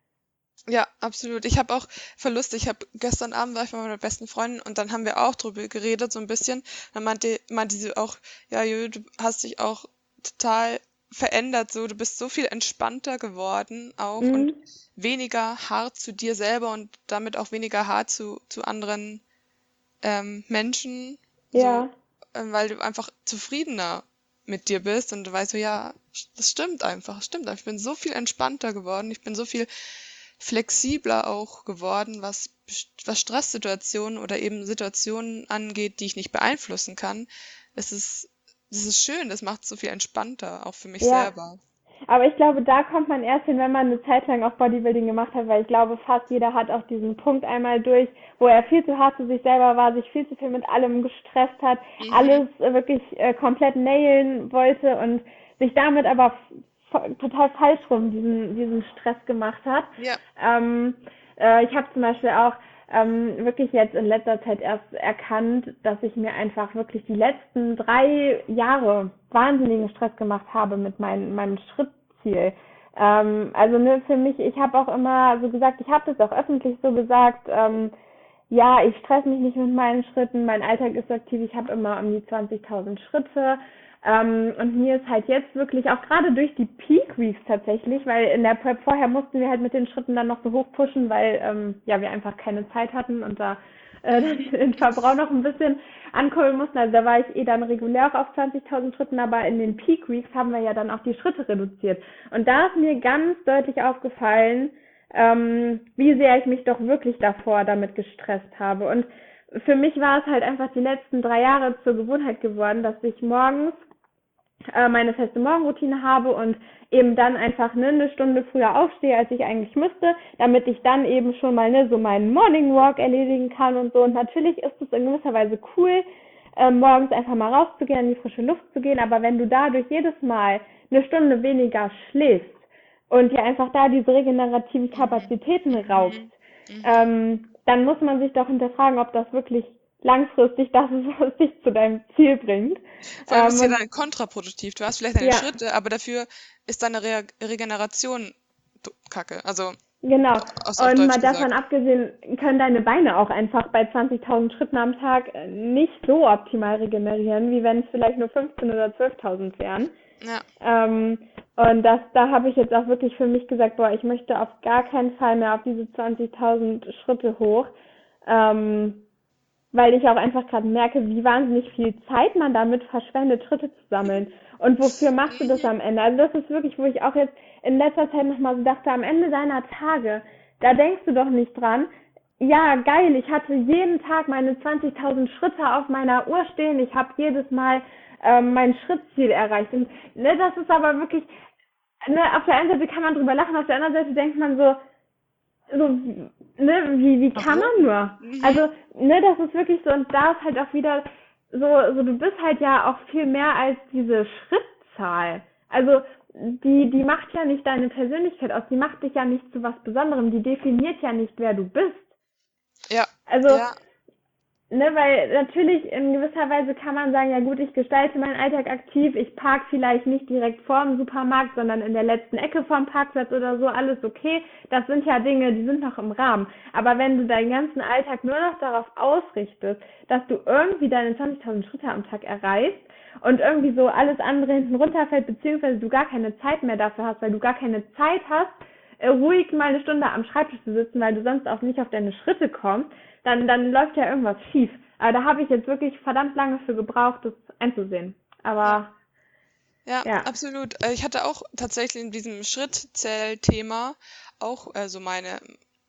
Ja, absolut. Ich habe auch Verluste. Ich habe gestern Abend war ich bei meiner besten Freundin und dann haben wir auch drüber geredet, so ein bisschen. Dann meinte, meinte sie auch, ja, Jö, du hast dich auch total verändert, so, du bist so viel entspannter geworden auch und Mhm. weniger hart zu dir selber und damit auch weniger hart zu, zu anderen ähm, Menschen, so, Ja. ähm, weil du einfach zufriedener mit dir bist und du weißt so, ja, Das stimmt einfach, das stimmt einfach. Ich bin so viel entspannter geworden. Ich bin so viel flexibler auch geworden, was, was Stresssituationen oder eben Situationen angeht, die ich nicht beeinflussen kann. Es ist, es ist schön, das macht es so viel entspannter, auch für mich Ja, selber. aber ich glaube, da kommt man erst hin, wenn man eine Zeit lang auch Bodybuilding gemacht hat, weil ich glaube, fast jeder hat auch diesen Punkt einmal durch, wo er viel zu hart zu sich selber war, sich viel zu viel mit allem gestresst hat, Mhm. alles äh, wirklich äh, komplett nailen wollte und sich damit aber f- total falsch rum diesen, diesen Stress gemacht hat. Ja. Ähm, äh, ich habe zum Beispiel auch ähm, wirklich jetzt in letzter Zeit erst erkannt, dass ich mir einfach wirklich die letzten drei Jahre wahnsinnigen Stress gemacht habe mit mein, meinem Schrittziel. Ähm, also ne, für mich, ich habe auch immer so gesagt, ich habe das auch öffentlich so gesagt, ähm, ja, ich stress mich nicht mit meinen Schritten, mein Alltag ist aktiv, ich habe immer um die zwanzigtausend Schritte. Ähm, und mir ist halt jetzt wirklich, auch gerade durch die Peak Weeks tatsächlich, weil in der Prep vorher mussten wir halt mit den Schritten dann noch so hoch pushen, weil ähm, ja wir einfach keine Zeit hatten und da äh, Mhm. den Verbrauch noch ein bisschen ankurbeln mussten. Also da war ich eh dann regulär auch auf zwanzigtausend Schritten, aber in den Peak Weeks haben wir ja dann auch die Schritte reduziert. Und da ist mir ganz deutlich aufgefallen, ähm, wie sehr ich mich doch wirklich davor damit gestresst habe. Und für mich war es halt einfach die letzten drei Jahre zur Gewohnheit geworden, dass ich morgens äh, meine feste Morgenroutine habe und eben dann einfach ne, eine Stunde früher aufstehe, als ich eigentlich müsste, damit ich dann eben schon mal ne, so meinen Morning Walk erledigen kann und so. Und natürlich ist es in gewisser Weise cool, äh, morgens einfach mal rauszugehen, in die frische Luft zu gehen, aber wenn du dadurch jedes Mal eine Stunde weniger schläfst und dir einfach da diese regenerativen Mhm. Kapazitäten raubst, Mhm. Mhm. ähm, dann muss man sich doch hinterfragen, ob das wirklich langfristig das ist, was dich zu deinem Ziel bringt. Vor allem ist Ähm, es ja und dann kontraproduktiv. Du hast vielleicht deine ja, Schritte, aber dafür ist deine Re Regeneration do- Kacke. Also, genau. aus, auf Und Deutsch mal davon gesagt. abgesehen, können deine Beine auch einfach bei zwanzigtausend Schritten am Tag äh, nicht so optimal regenerieren, wie wenn es vielleicht nur fünfzehn oder zwölftausend wären. Ja. Ähm, und das, da habe ich jetzt auch wirklich für mich gesagt, boah, ich möchte auf gar keinen Fall mehr auf diese zwanzigtausend Schritte hoch. Ähm, weil ich auch einfach gerade merke, wie wahnsinnig viel Zeit man damit verschwendet, Schritte zu sammeln. Und wofür machst du das Mhm. am Ende? Also das ist wirklich, wo ich auch jetzt in letzter Zeit nochmal so dachte, am Ende deiner Tage, da denkst du doch nicht dran, ja, geil, ich hatte jeden Tag meine zwanzigtausend Schritte auf meiner Uhr stehen, ich habe jedes Mal ähm, mein Schrittziel erreicht. Und ne, das ist aber wirklich, ne, auf der einen Seite kann man drüber lachen, auf der anderen Seite denkt man so, so, ne, wie, wie kann man Warum? nur? Mhm. Also, ne, das ist wirklich so, und da ist halt auch wieder so, so, du bist halt ja auch viel mehr als diese Schrittzahl. Also, die, die macht ja nicht deine Persönlichkeit aus, die macht dich ja nicht zu was Besonderem, die definiert ja nicht, wer du bist. Ja. Also, Ja. ne, weil natürlich in gewisser Weise kann man sagen, ja gut, ich gestalte meinen Alltag aktiv, ich park vielleicht nicht direkt vorm Supermarkt, sondern in der letzten Ecke vom Parkplatz oder so, alles okay. Das sind ja Dinge, die sind noch im Rahmen. Aber wenn du deinen ganzen Alltag nur noch darauf ausrichtest, dass du irgendwie deine zwanzigtausend Schritte am Tag erreichst und irgendwie so alles andere hinten runterfällt, beziehungsweise du gar keine Zeit mehr dafür hast, weil du gar keine Zeit hast, äh, ruhig mal eine Stunde am Schreibtisch zu sitzen, weil du sonst auch nicht auf deine Schritte kommst, dann, dann läuft ja irgendwas schief. Aber da habe ich jetzt wirklich verdammt lange für gebraucht, das einzusehen. Ja. Aber Ja, ja. absolut. Äh, Ich hatte auch tatsächlich in diesem Schrittzählthema auch äh, so meine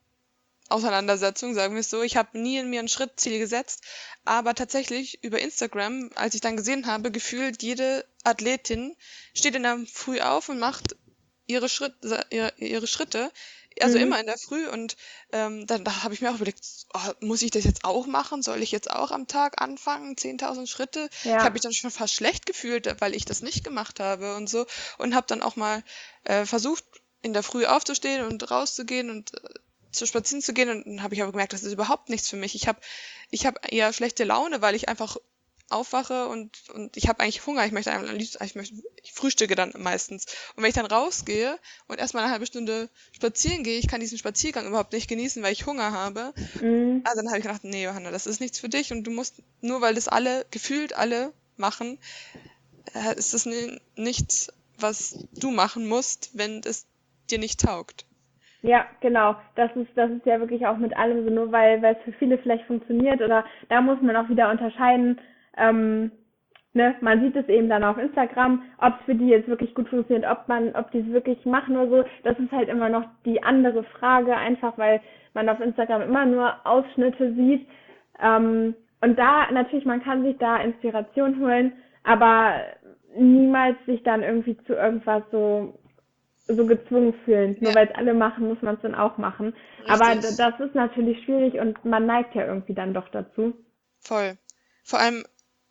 Auseinandersetzung, sagen wir es so. Ich habe nie in mir ein Schrittziel gesetzt, aber tatsächlich über Instagram, als ich dann gesehen habe, gefühlt jede Athletin steht in der Früh auf und macht ihre Schritt, ihre, ihre Schritte, also Mhm. immer in der Früh und ähm, dann da habe ich mir auch überlegt, oh, muss ich das jetzt auch machen? Soll ich jetzt auch am Tag anfangen? zehntausend Schritte? Ich habe Ja. mich dann schon fast schlecht gefühlt, weil ich das nicht gemacht habe und so und habe dann auch mal äh, versucht, in der Früh aufzustehen und rauszugehen und äh, zu spazieren zu gehen und dann habe ich aber gemerkt, das ist überhaupt nichts für mich. Ich habe ich habe eher schlechte Laune, weil ich einfach aufwache und, und ich habe eigentlich Hunger. Ich möchte am liebsten, ich möchte, ich frühstücke dann meistens. Und wenn ich dann rausgehe und erstmal eine halbe Stunde spazieren gehe, ich kann diesen Spaziergang überhaupt nicht genießen, weil ich Hunger habe. Mhm. Also dann habe ich gedacht, nee, Johanna, das ist nichts für dich und du musst, nur weil das alle, gefühlt alle machen, äh, ist das ni- nichts, was du machen musst, wenn es dir nicht taugt. Ja, genau. Das ist, das ist ja wirklich auch mit allem so, nur weil, weil es für viele vielleicht funktioniert oder da muss man auch wieder unterscheiden, ähm, ne, man sieht es eben dann auf Instagram, ob es für die jetzt wirklich gut funktioniert, ob man, ob die es wirklich machen oder so. Das ist halt immer noch die andere Frage, einfach weil man auf Instagram immer nur Ausschnitte sieht. Ähm, und da natürlich, man kann sich da Inspiration holen, aber niemals sich dann irgendwie zu irgendwas so so gezwungen fühlen. Nur Ja, weil es alle machen, muss man es dann auch machen. Aber d- richtig. das ist natürlich schwierig und man neigt ja irgendwie dann doch dazu. Voll. Vor allem,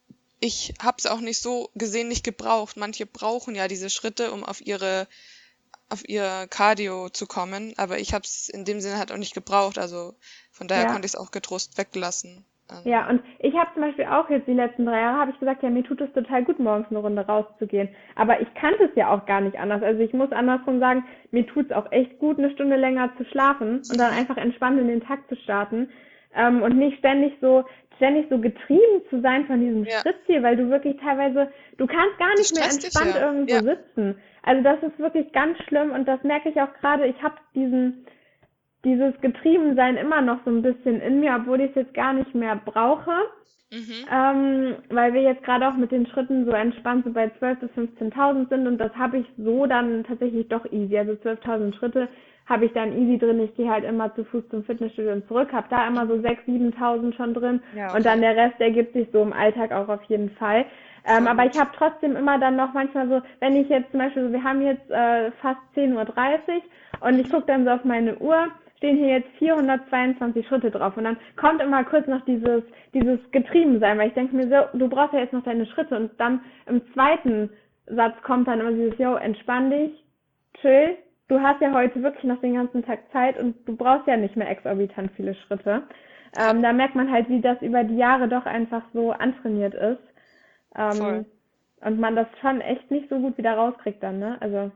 ich habe es auch nicht so gesehen, nicht gebraucht. Manche brauchen ja diese Schritte, um auf ihre, auf ihr Cardio zu kommen, aber ich habe es in dem Sinne halt auch nicht gebraucht. Also von daher Ja. konnte ich es auch getrost weglassen. Ja, Ähm, und ich habe zum Beispiel auch jetzt die letzten drei Jahre, habe ich gesagt, ja, mir tut es total gut, morgens eine Runde rauszugehen. Aber ich kannte es ja auch gar nicht anders. Also ich muss andersrum sagen, mir tut es auch echt gut, eine Stunde länger zu schlafen und dann mhm. einfach entspannt in den Tag zu starten. Ähm, und nicht ständig so, ständig so getrieben zu sein von diesem Ja, Schrittziel, weil du wirklich teilweise, du kannst gar das nicht mehr stresst dich entspannt ja. irgendwo Ja, sitzen. Also das ist wirklich ganz schlimm und das merke ich auch gerade. Ich habe diesen dieses Getriebensein immer noch so ein bisschen in mir, obwohl ich es jetzt gar nicht mehr brauche, mhm. ähm, weil wir jetzt gerade auch mit den Schritten so entspannt so bei zwölftausend bis fünfzehntausend sind und das habe ich so dann tatsächlich doch easy. Also zwölftausend Schritte habe ich dann easy drin. Ich gehe halt immer zu Fuß zum Fitnessstudio und zurück, habe da immer so Mhm. sechstausend, siebentausend schon drin Ja, und dann okay. der Rest ergibt sich so im Alltag auch auf jeden Fall. Ähm, Voll aber ich gut. habe trotzdem immer dann noch manchmal so, wenn ich jetzt zum Beispiel, so, wir haben jetzt äh, fast zehn Uhr dreißig und ich Mhm. gucke dann so auf meine Uhr, stehen hier jetzt vierhundertzweiundzwanzig Schritte drauf und dann kommt immer kurz noch dieses dieses Getriebensein, weil ich denke mir so, du brauchst ja jetzt noch deine Schritte und dann im zweiten Satz kommt dann immer dieses, yo, entspann dich, chill, du hast ja heute wirklich noch den ganzen Tag Zeit und du brauchst ja nicht mehr exorbitant viele Schritte. Ja, Ähm, da merkt man halt, wie das über die Jahre doch einfach so antrainiert ist. voll. Ähm, und man das schon echt nicht so gut wieder rauskriegt dann, ne? Also,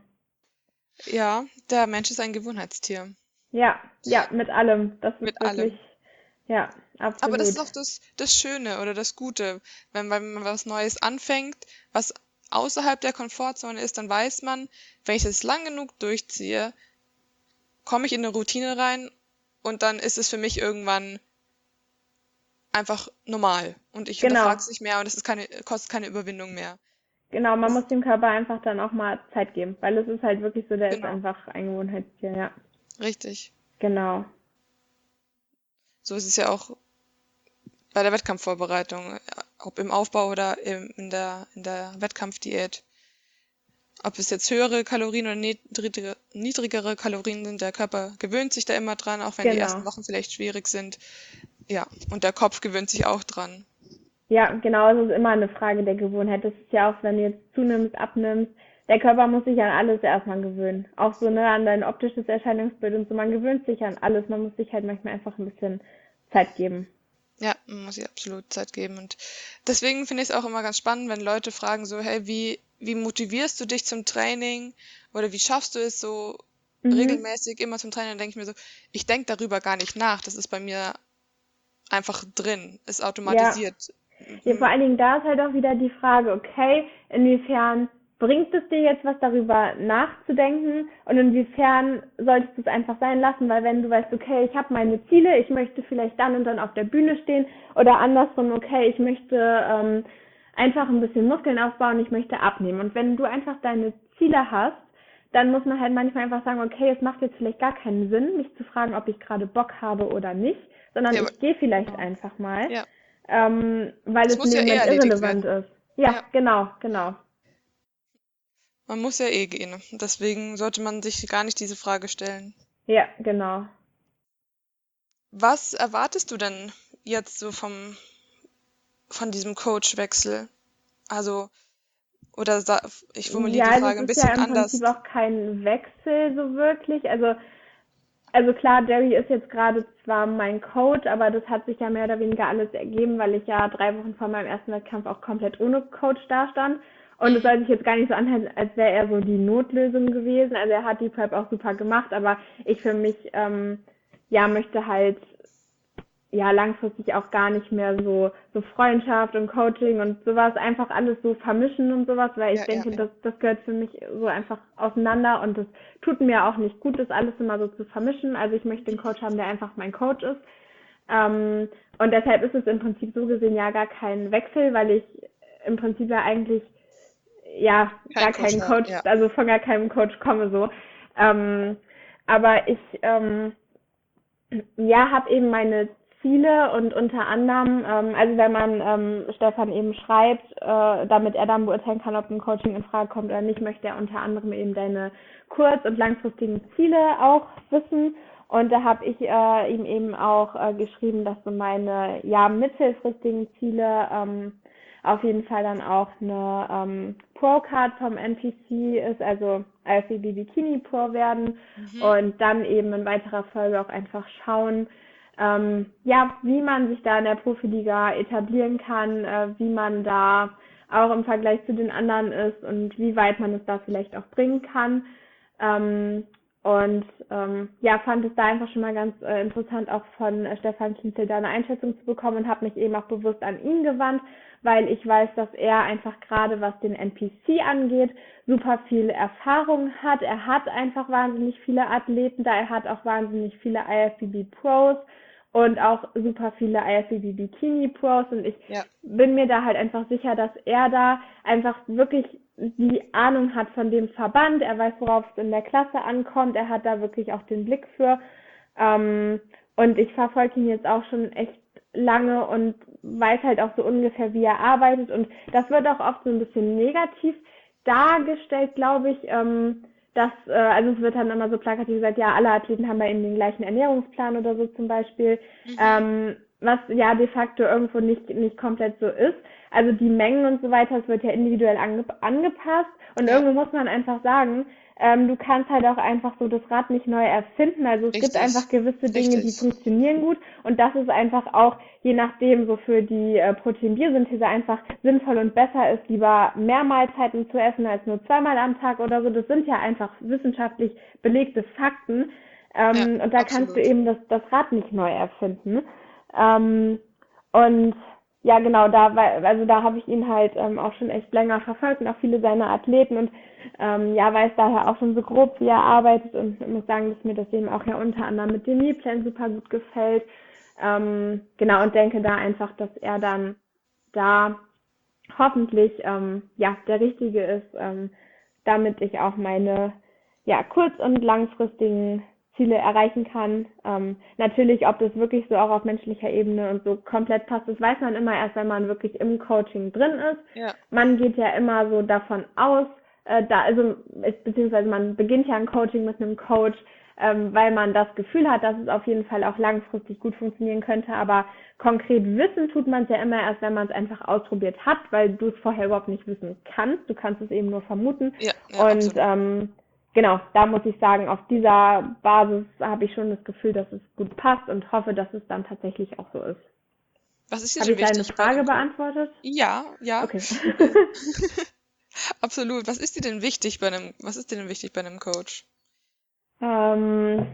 Ja, der Mensch ist ein Gewohnheitstier. ja, ja, mit allem. Das ist Mit wirklich, allem. ja, Aber das absolut. ist auch das, das Schöne oder das Gute. Wenn, wenn man was Neues anfängt, was außerhalb der Komfortzone ist, dann weiß man, wenn ich das lang genug durchziehe, komme ich in eine Routine rein und dann ist es für mich irgendwann einfach normal. Und ich hinterfrage Genau, es nicht mehr und es ist keine, kostet keine Überwindung mehr. genau. Man muss Das, dem Körper einfach dann auch mal Zeit geben, weil es ist halt wirklich so, der ist genau, einfach ein Gewohnheitstier, ja. richtig. Genau. So ist es ja auch bei der Wettkampfvorbereitung, ob im Aufbau oder im, in der, in der Wettkampfdiät. Ob es jetzt höhere Kalorien oder niedrigere, niedrigere Kalorien sind, der Körper gewöhnt sich da immer dran, auch wenn die ersten Genau. Wochen vielleicht schwierig sind. Ja, und der Kopf gewöhnt sich auch dran. Ja, genau, es ist immer eine Frage der Gewohnheit. Das ist ja auch, wenn du jetzt zunimmst, abnimmst, der Körper muss sich an alles erstmal gewöhnen. Auch so, ne, an dein optisches Erscheinungsbild und so. Man gewöhnt sich an alles. Man muss sich halt manchmal einfach ein bisschen Zeit geben. Ja, man muss sich absolut Zeit geben. Und deswegen finde ich es auch immer ganz spannend, wenn Leute fragen so, hey, wie, wie motivierst du dich zum Training? Oder wie schaffst du es so Mhm. regelmäßig immer zum Training? Dann denke ich mir so, ich denke darüber gar nicht nach. Das ist bei mir einfach drin, ist Ja, automatisiert. ja, vor Mhm. allen Dingen da ist halt auch wieder die Frage, okay, inwiefern bringt es dir jetzt was darüber nachzudenken und inwiefern solltest du es einfach sein lassen, weil wenn du weißt, okay, ich habe meine Ziele, ich möchte vielleicht dann und dann auf der Bühne stehen oder andersrum, okay, ich möchte ähm, einfach ein bisschen Muskeln aufbauen, ich möchte abnehmen und wenn du einfach deine Ziele hast, dann muss man halt manchmal einfach sagen, okay, es macht jetzt vielleicht gar keinen Sinn, mich zu fragen, ob ich gerade Bock habe oder nicht, sondern Ja, aber, ich gehe vielleicht genau. einfach mal Ja, ähm, weil das es in muss ja dem eh Moment erledigt irrelevant werden. ist. Ja, Ja, genau, genau. man muss ja eh gehen. Deswegen sollte man sich gar nicht diese Frage stellen. Ja, genau. Was erwartest du denn jetzt so vom, von diesem Coachwechsel? Also, oder sa- ich formuliere Ja, die also Frage ein es ist ja bisschen im Prinzip anders. auch kein Wechsel so wirklich. Also, also klar, Jerry ist jetzt gerade zwar mein Coach, aber das hat sich ja mehr oder weniger alles ergeben, weil ich ja drei Wochen vor meinem ersten Wettkampf auch komplett ohne Coach dastand. Und es Mhm. soll sich jetzt gar nicht so anhören, als wäre er so die Notlösung gewesen. Also er hat die Prep auch super gemacht, aber ich für mich, ähm, ja, möchte halt ja langfristig auch gar nicht mehr so so Freundschaft und Coaching und sowas einfach alles so vermischen und sowas, weil ich Ja, ja, denke, ja. das das gehört für mich so einfach auseinander und das tut mir auch nicht gut, das alles immer so zu vermischen. Also ich möchte einen Mhm. Coach haben, der einfach mein Coach ist. Ähm, und deshalb ist es im Prinzip so gesehen ja gar kein Wechsel, weil ich im Prinzip ja eigentlich ja Kein gar Coach keinen haben, Coach, ja. also von gar keinem Coach komme so. Ähm, aber ich ähm, ja, habe eben meine Ziele und unter anderem, ähm, also wenn man ähm, Stefan eben schreibt, äh, damit er dann beurteilen kann, ob ein Coaching in Frage kommt oder nicht, möchte er unter anderem eben deine kurz- und langfristigen Ziele auch wissen. Und da habe ich äh, ihm eben auch äh, geschrieben, dass so meine ja mittelfristigen Ziele ähm, auf jeden Fall dann auch eine ähm, Pro-Card vom N P C ist, also I F B B Bikini Pro werden Mhm. und dann eben in weiterer Folge auch einfach schauen, ähm, ja, wie man sich da in der Profiliga etablieren kann, äh, wie man da auch im Vergleich zu den anderen ist und wie weit man es da vielleicht auch bringen kann. Ähm, und ähm, ja, fand es da einfach schon mal ganz äh, interessant, auch von äh, Stefan Kienzel da eine Einschätzung zu bekommen und habe mich eben auch bewusst an ihn gewandt, weil ich weiß, dass er einfach gerade was den N P C angeht, super viel Erfahrung hat. Er hat einfach wahnsinnig viele Athleten da, er hat auch wahnsinnig viele I F B B Pros und auch super viele I F B B Bikini Pros und ich Ja, bin mir da halt einfach sicher, dass er da einfach wirklich die Ahnung hat von dem Verband, er weiß, worauf es in der Klasse ankommt, er hat da wirklich auch den Blick für. Ähm, und ich verfolge ihn jetzt auch schon echt lange und weiß halt auch so ungefähr, wie er arbeitet. Und das wird auch oft so ein bisschen negativ dargestellt, glaube ich. Ähm, dass, äh, also es wird dann immer so plakativ gesagt, ja, alle Athleten haben bei ihm den gleichen Ernährungsplan oder so zum Beispiel. mhm. Ähm, was ja de facto irgendwo nicht, nicht komplett so ist. Also die Mengen und so weiter, es wird ja individuell ange angepasst und Ja, irgendwo muss man einfach sagen, ähm, du kannst halt auch einfach so das Rad nicht neu erfinden. Also es gibt einfach richtig, gewisse Dinge, die richtig. funktionieren gut und das ist einfach auch, je nachdem, so für die äh, Proteinbiosynthese einfach sinnvoll und besser ist, lieber mehr Mahlzeiten zu essen als nur zweimal am Tag oder so. Das sind ja einfach wissenschaftlich belegte Fakten. Ja, Ähm, und da kannst du absolut. eben das, das Rad nicht neu erfinden. Ähm, und ja, genau, da war, also da habe ich ihn halt ähm, auch schon echt länger verfolgt und auch viele seiner Athleten und ähm, ja, weiß daher auch schon so grob, wie er arbeitet und ich muss sagen, dass mir das eben auch ja unter anderem mit dem Mealplan super gut gefällt. Ähm, genau, und denke da einfach, dass er dann da hoffentlich ähm, ja der Richtige ist, ähm, damit ich auch meine ja kurz- und langfristigen Ziele erreichen kann. Ähm, natürlich, ob das wirklich so auch auf menschlicher Ebene und so komplett passt, das weiß man immer erst, wenn man wirklich im Coaching drin ist. Ja, Man geht ja immer so davon aus, äh, da also beziehungsweise man beginnt ja ein Coaching mit einem Coach, ähm, weil man das Gefühl hat, dass es auf jeden Fall auch langfristig gut funktionieren könnte. Aber konkret wissen tut man es ja immer erst, wenn man es einfach ausprobiert hat, weil du es vorher überhaupt nicht wissen kannst. Du kannst es eben nur vermuten. ja, ja, Und absolut. ähm, genau, da muss ich sagen, auf dieser Basis habe ich schon das Gefühl, dass es gut passt und hoffe, dass es dann tatsächlich auch so ist. Was ist dir Habe denn ich deine wichtig bei Frage einem Coach? beantwortet? Ja, ja, Okay. äh, absolut. Was ist dir denn wichtig bei einem, was ist dir denn wichtig bei einem Coach? ähm,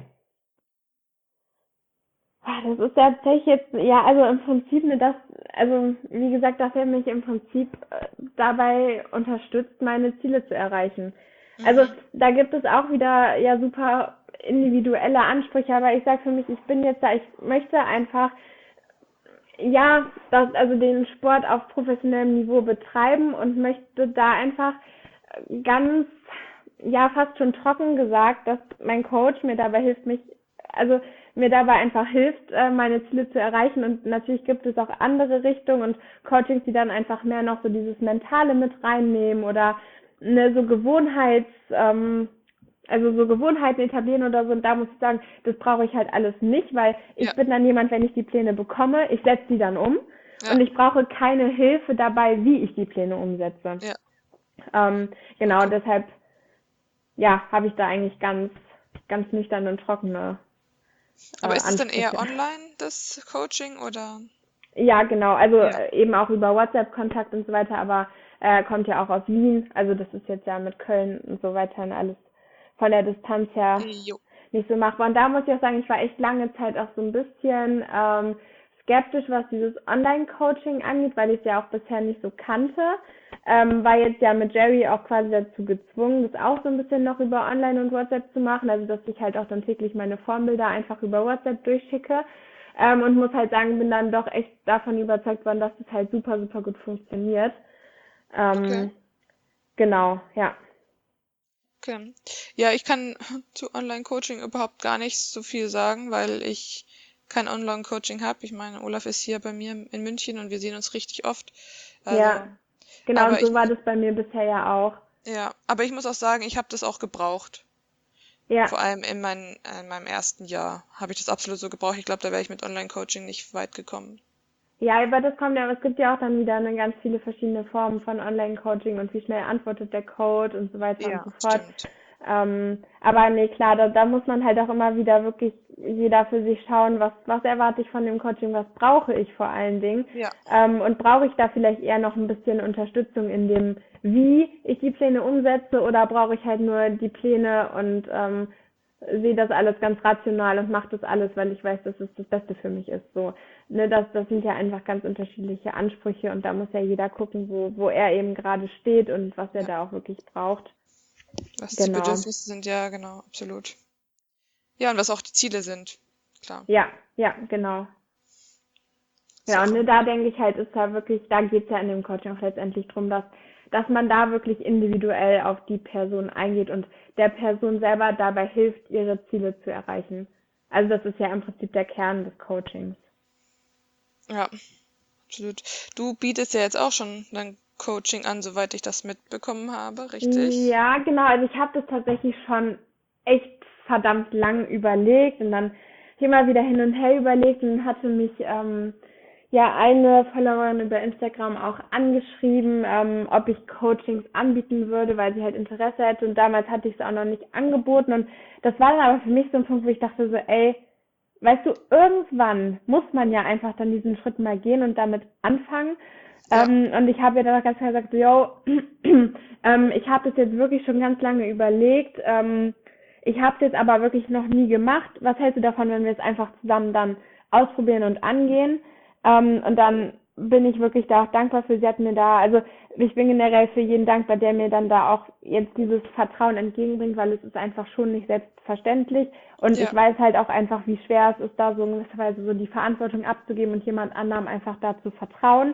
Ah, Das ist tatsächlich jetzt, ja, also im Prinzip ne, das, also wie gesagt, dass er mich im Prinzip äh, dabei unterstützt, meine Ziele zu erreichen. Also Mhm. da gibt es auch wieder ja super individuelle Ansprüche, aber ich sage für mich, ich bin jetzt da, ich möchte einfach ja, das, also den Sport auf professionellem Niveau betreiben und möchte da einfach äh, ganz, ja, fast schon trocken gesagt, dass mein Coach mir dabei hilft, mich, also mir dabei einfach hilft, äh, meine Ziele zu erreichen. Und natürlich gibt es auch andere Richtungen und Coachings, die dann einfach mehr noch so dieses Mentale mit reinnehmen oder ne, so Gewohnheits, ähm, also so Gewohnheiten etablieren oder so. Und da muss ich sagen, das brauche ich halt alles nicht, weil Ja, ich bin dann jemand, wenn ich die Pläne bekomme, ich setze die dann um ja, und ich brauche keine Hilfe dabei, wie ich die Pläne umsetze. ja, Ähm, genau, okay. deshalb, ja, habe ich da eigentlich ganz, ganz nüchtern und trockene äh, Aber ist es dann eher Ansprüche. online, das Coaching, oder? Ja, genau, also Ja. äh, eben auch über WhatsApp-Kontakt und so weiter, aber er kommt ja auch aus Wien, also das ist jetzt ja mit Köln und so weiter und alles von der Distanz her Jo. nicht so machbar. Und da muss ich auch sagen, ich war echt lange Zeit auch so ein bisschen ähm, skeptisch, was dieses Online-Coaching angeht, weil ich es ja auch bisher nicht so kannte. Ähm, war jetzt ja mit Jerry auch quasi dazu gezwungen, das auch so ein bisschen noch über Online und WhatsApp zu machen, also dass ich halt auch dann täglich meine Formbilder einfach über WhatsApp durchschicke. Ähm, und muss halt sagen, bin dann doch echt davon überzeugt worden, dass es halt super, super gut funktioniert. Okay. Ähm, genau, ja. Okay. Ja, ich kann zu Online-Coaching überhaupt gar nicht so viel sagen, weil ich kein Online-Coaching habe. Ich meine, Olaf ist hier bei mir in München und wir sehen uns richtig oft. Ja, Also, genau, und aber ich so war muss, das bei mir bisher ja auch. ja, aber ich muss auch sagen, ich habe das auch gebraucht. Ja, Vor allem in, mein, in meinem ersten Jahr habe ich das absolut so gebraucht. Ich glaube, da wäre ich mit Online-Coaching nicht weit gekommen. ja, aber das kommt ja, aber es gibt ja auch dann wieder eine ganz viele verschiedene Formen von Online-Coaching und wie schnell antwortet der Code und so weiter und Ja, so fort. stimmt. Ähm, aber nee, klar, da, da muss man halt auch immer wieder wirklich jeder für sich schauen, was, was erwarte ich von dem Coaching, was brauche ich vor allen Dingen. Ja, Ähm, und brauche ich da vielleicht eher noch ein bisschen Unterstützung in dem, wie ich die Pläne umsetze, oder brauche ich halt nur die Pläne und ähm, sehe das alles ganz rational und mache das alles, weil ich weiß, dass es das Beste für mich ist. So, ne, das, das sind ja einfach ganz unterschiedliche Ansprüche und da muss ja jeder gucken, wo, wo er eben gerade steht und was er ja. da auch wirklich braucht. Was die Genau. Bedürfnisse sind, ja, genau, absolut. Ja, und was auch die Ziele sind. Klar. Ja, ja, genau. Ist Ja, ja und auch ne, immer. da denke ich halt, ist da wirklich, da geht's ja in dem Coaching auch letztendlich drum, dass, dass man da wirklich individuell auf die Person eingeht und der Person selber dabei hilft, ihre Ziele zu erreichen. Also das ist ja im Prinzip der Kern des Coachings. Ja, absolut. Du bietest ja jetzt auch schon dein Coaching an, soweit ich das mitbekommen habe, richtig? Ja, genau. Also ich habe das tatsächlich schon echt verdammt lang überlegt und dann immer wieder hin und her überlegt und hatte mich ähm, ja eine Followerin über Instagram auch angeschrieben, ähm, ob ich Coachings anbieten würde, weil sie halt Interesse hätte, und damals hatte ich es auch noch nicht angeboten, und das war dann aber für mich so ein Punkt, wo ich dachte so, ey, weißt du, irgendwann muss man ja einfach dann diesen Schritt mal gehen und damit anfangen. Ja, Ähm, und ich habe ihr dann auch ganz klar gesagt, so, yo, ähm, ich habe das jetzt wirklich schon ganz lange überlegt. Ähm, ich habe es jetzt aber wirklich noch nie gemacht. Was hältst du davon, wenn wir es einfach zusammen dann ausprobieren und angehen? Ähm, und dann bin ich wirklich da auch dankbar für. Sie hat mir da, also ich bin generell für jeden dankbar, der mir dann da auch jetzt dieses Vertrauen entgegenbringt, weil es ist einfach schon nicht selbstverständlich. Und ich ja, weiß halt auch einfach, wie schwer es ist, da so in gewisser Weise so die Verantwortung abzugeben und jemand anderem einfach da zu vertrauen.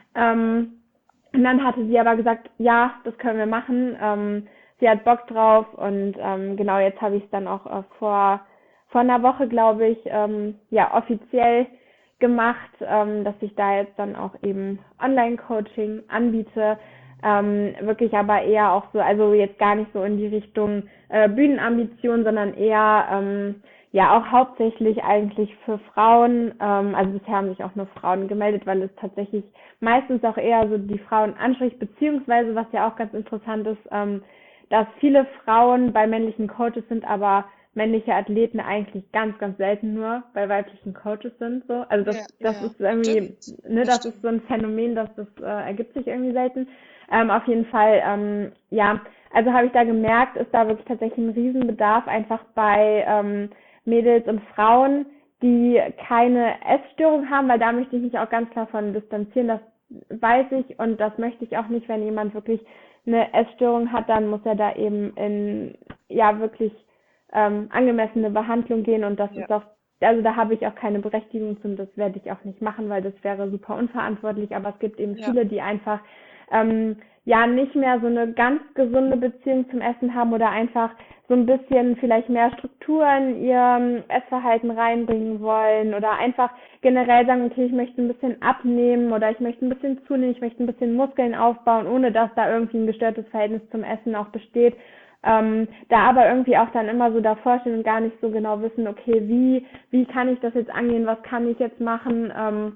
Ähm, und dann hatte sie aber gesagt, ja, das können wir machen. Ähm, sie hat Bock drauf, und ähm, genau, jetzt habe ich es dann auch äh, vor, vor einer Woche, glaube ich, ähm, ja, offiziell gemacht, ähm, dass ich da jetzt dann auch eben Online-Coaching anbiete. Ähm, wirklich aber eher auch so, also jetzt gar nicht so in die Richtung äh, Bühnenambition, sondern eher ähm, ja auch hauptsächlich eigentlich für Frauen. Ähm, also bisher haben sich auch nur Frauen gemeldet, weil es tatsächlich meistens auch eher so die Frauen anspricht, beziehungsweise was ja auch ganz interessant ist, ähm, dass viele Frauen bei männlichen Coaches sind, aber männliche Athleten eigentlich ganz, ganz selten nur bei weiblichen Coaches sind. So. Also das, ja, das ja. ist irgendwie, Stimmt. ne, Das das ist stimmt. so ein Phänomen, dass das äh, ergibt sich irgendwie selten. Ähm, auf jeden Fall, ähm, ja, also habe ich da gemerkt, ist da wirklich tatsächlich ein Riesenbedarf einfach bei ähm, Mädels und Frauen, die keine Essstörung haben, weil da möchte ich mich auch ganz klar von distanzieren. Das weiß ich und das möchte ich auch nicht. Wenn jemand wirklich eine Essstörung hat, dann muss er da eben in ja wirklich ähm, angemessene Behandlung gehen, und das Ja, ist auch, also da habe ich auch keine Berechtigung zu, und das werde ich auch nicht machen, weil das wäre super unverantwortlich, aber es gibt eben ja, viele, die einfach ähm, ja nicht mehr so eine ganz gesunde Beziehung zum Essen haben oder einfach so ein bisschen vielleicht mehr Struktur in ihr Essverhalten reinbringen wollen oder einfach generell sagen, okay, ich möchte ein bisschen abnehmen oder ich möchte ein bisschen zunehmen, ich möchte ein bisschen Muskeln aufbauen, ohne dass da irgendwie ein gestörtes Verhältnis zum Essen auch besteht. Ähm, da aber irgendwie auch dann immer so davor stehen und gar nicht so genau wissen, okay, wie, wie kann ich das jetzt angehen, was kann ich jetzt machen? Ähm,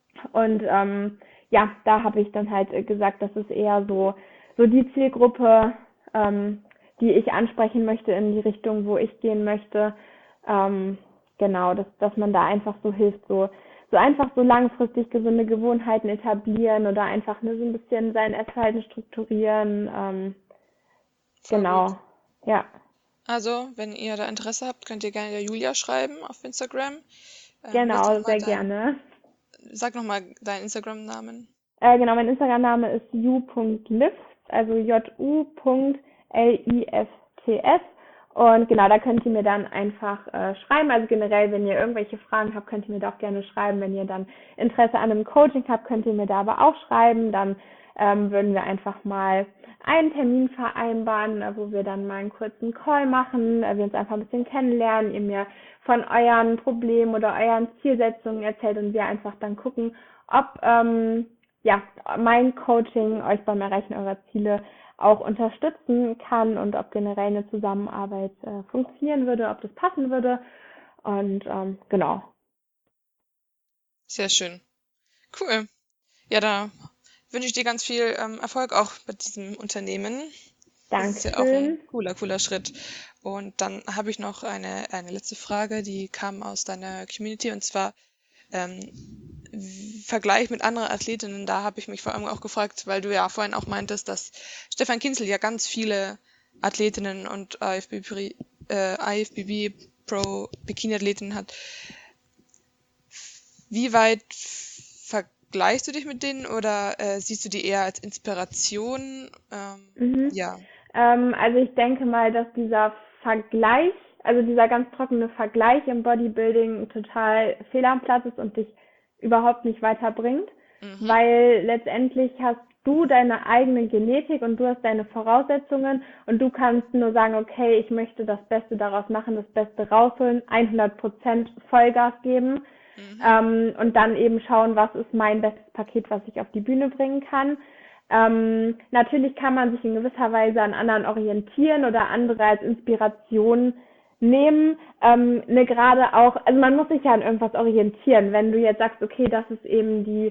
und ähm, ja, da habe ich dann halt gesagt, das ist eher so, so die Zielgruppe, ähm, die ich ansprechen möchte in die Richtung, wo ich gehen möchte. Ähm, genau, dass, dass man da einfach so hilft, so, so einfach so langfristig gesunde Gewohnheiten etablieren oder einfach nur so ein bisschen sein Essverhalten strukturieren. Ähm, voll gut. genau, ja, Also, wenn ihr da Interesse habt, könnt ihr gerne der Julia schreiben auf Instagram. Ähm, willst du genau, nochmal sehr dein, gerne. sag nochmal deinen Instagram-Namen. Äh, genau, mein Instagram-Name ist ju.lifts, also J-U.L-I-F-T-S. Und genau, da könnt ihr mir dann einfach äh, schreiben. Also generell, wenn ihr irgendwelche Fragen habt, könnt ihr mir da auch gerne schreiben. Wenn ihr dann Interesse an einem Coaching habt, könnt ihr mir da aber auch schreiben. Dann ähm, würden wir einfach mal einen Termin vereinbaren, äh, wo wir dann mal einen kurzen Call machen, äh, wir uns einfach ein bisschen kennenlernen, ihr mir von euren Problemen oder euren Zielsetzungen erzählt und wir einfach dann gucken, ob ähm, ja, mein Coaching euch beim Erreichen eurer Ziele auch unterstützen kann und ob generell eine Zusammenarbeit äh, funktionieren würde, ob das passen würde. Und ähm, genau. Sehr schön. Cool. Ja, da wünsche ich dir ganz viel ähm, Erfolg auch mit diesem Unternehmen. Das ist ja auch ein Dankeschön. cooler, cooler Schritt. Und dann habe ich noch eine, eine letzte Frage, die kam aus deiner Community, und zwar ähm, w- Vergleich mit anderen Athletinnen. Da habe ich mich vor allem auch gefragt, weil du ja vorhin auch meintest, dass Stefan Kinzel ja ganz viele Athletinnen und I F B B, äh, I F B B Pro Bikini-Athletinnen hat. Wie weit vergleichst du dich mit denen oder äh, siehst du die eher als Inspiration? Ähm, Mhm. ja. Ähm, also ich denke mal, dass dieser Vergleich, also dieser ganz trockene Vergleich im Bodybuilding total fehl am Platz ist und dich überhaupt nicht weiterbringt, Mhm. weil letztendlich hast du deine eigene Genetik und du hast deine Voraussetzungen und du kannst nur sagen, okay, ich möchte das Beste daraus machen, das Beste rausholen, hundert Prozent Vollgas geben, Mhm. ähm, und dann eben schauen, was ist mein bestes Paket, was ich auf die Bühne bringen kann. Ähm, natürlich kann man sich in gewisser Weise an anderen orientieren oder andere als Inspiration nehmen. Ähm, ne, gerade auch, also man muss sich ja an irgendwas orientieren. Wenn du jetzt sagst, okay, das ist eben die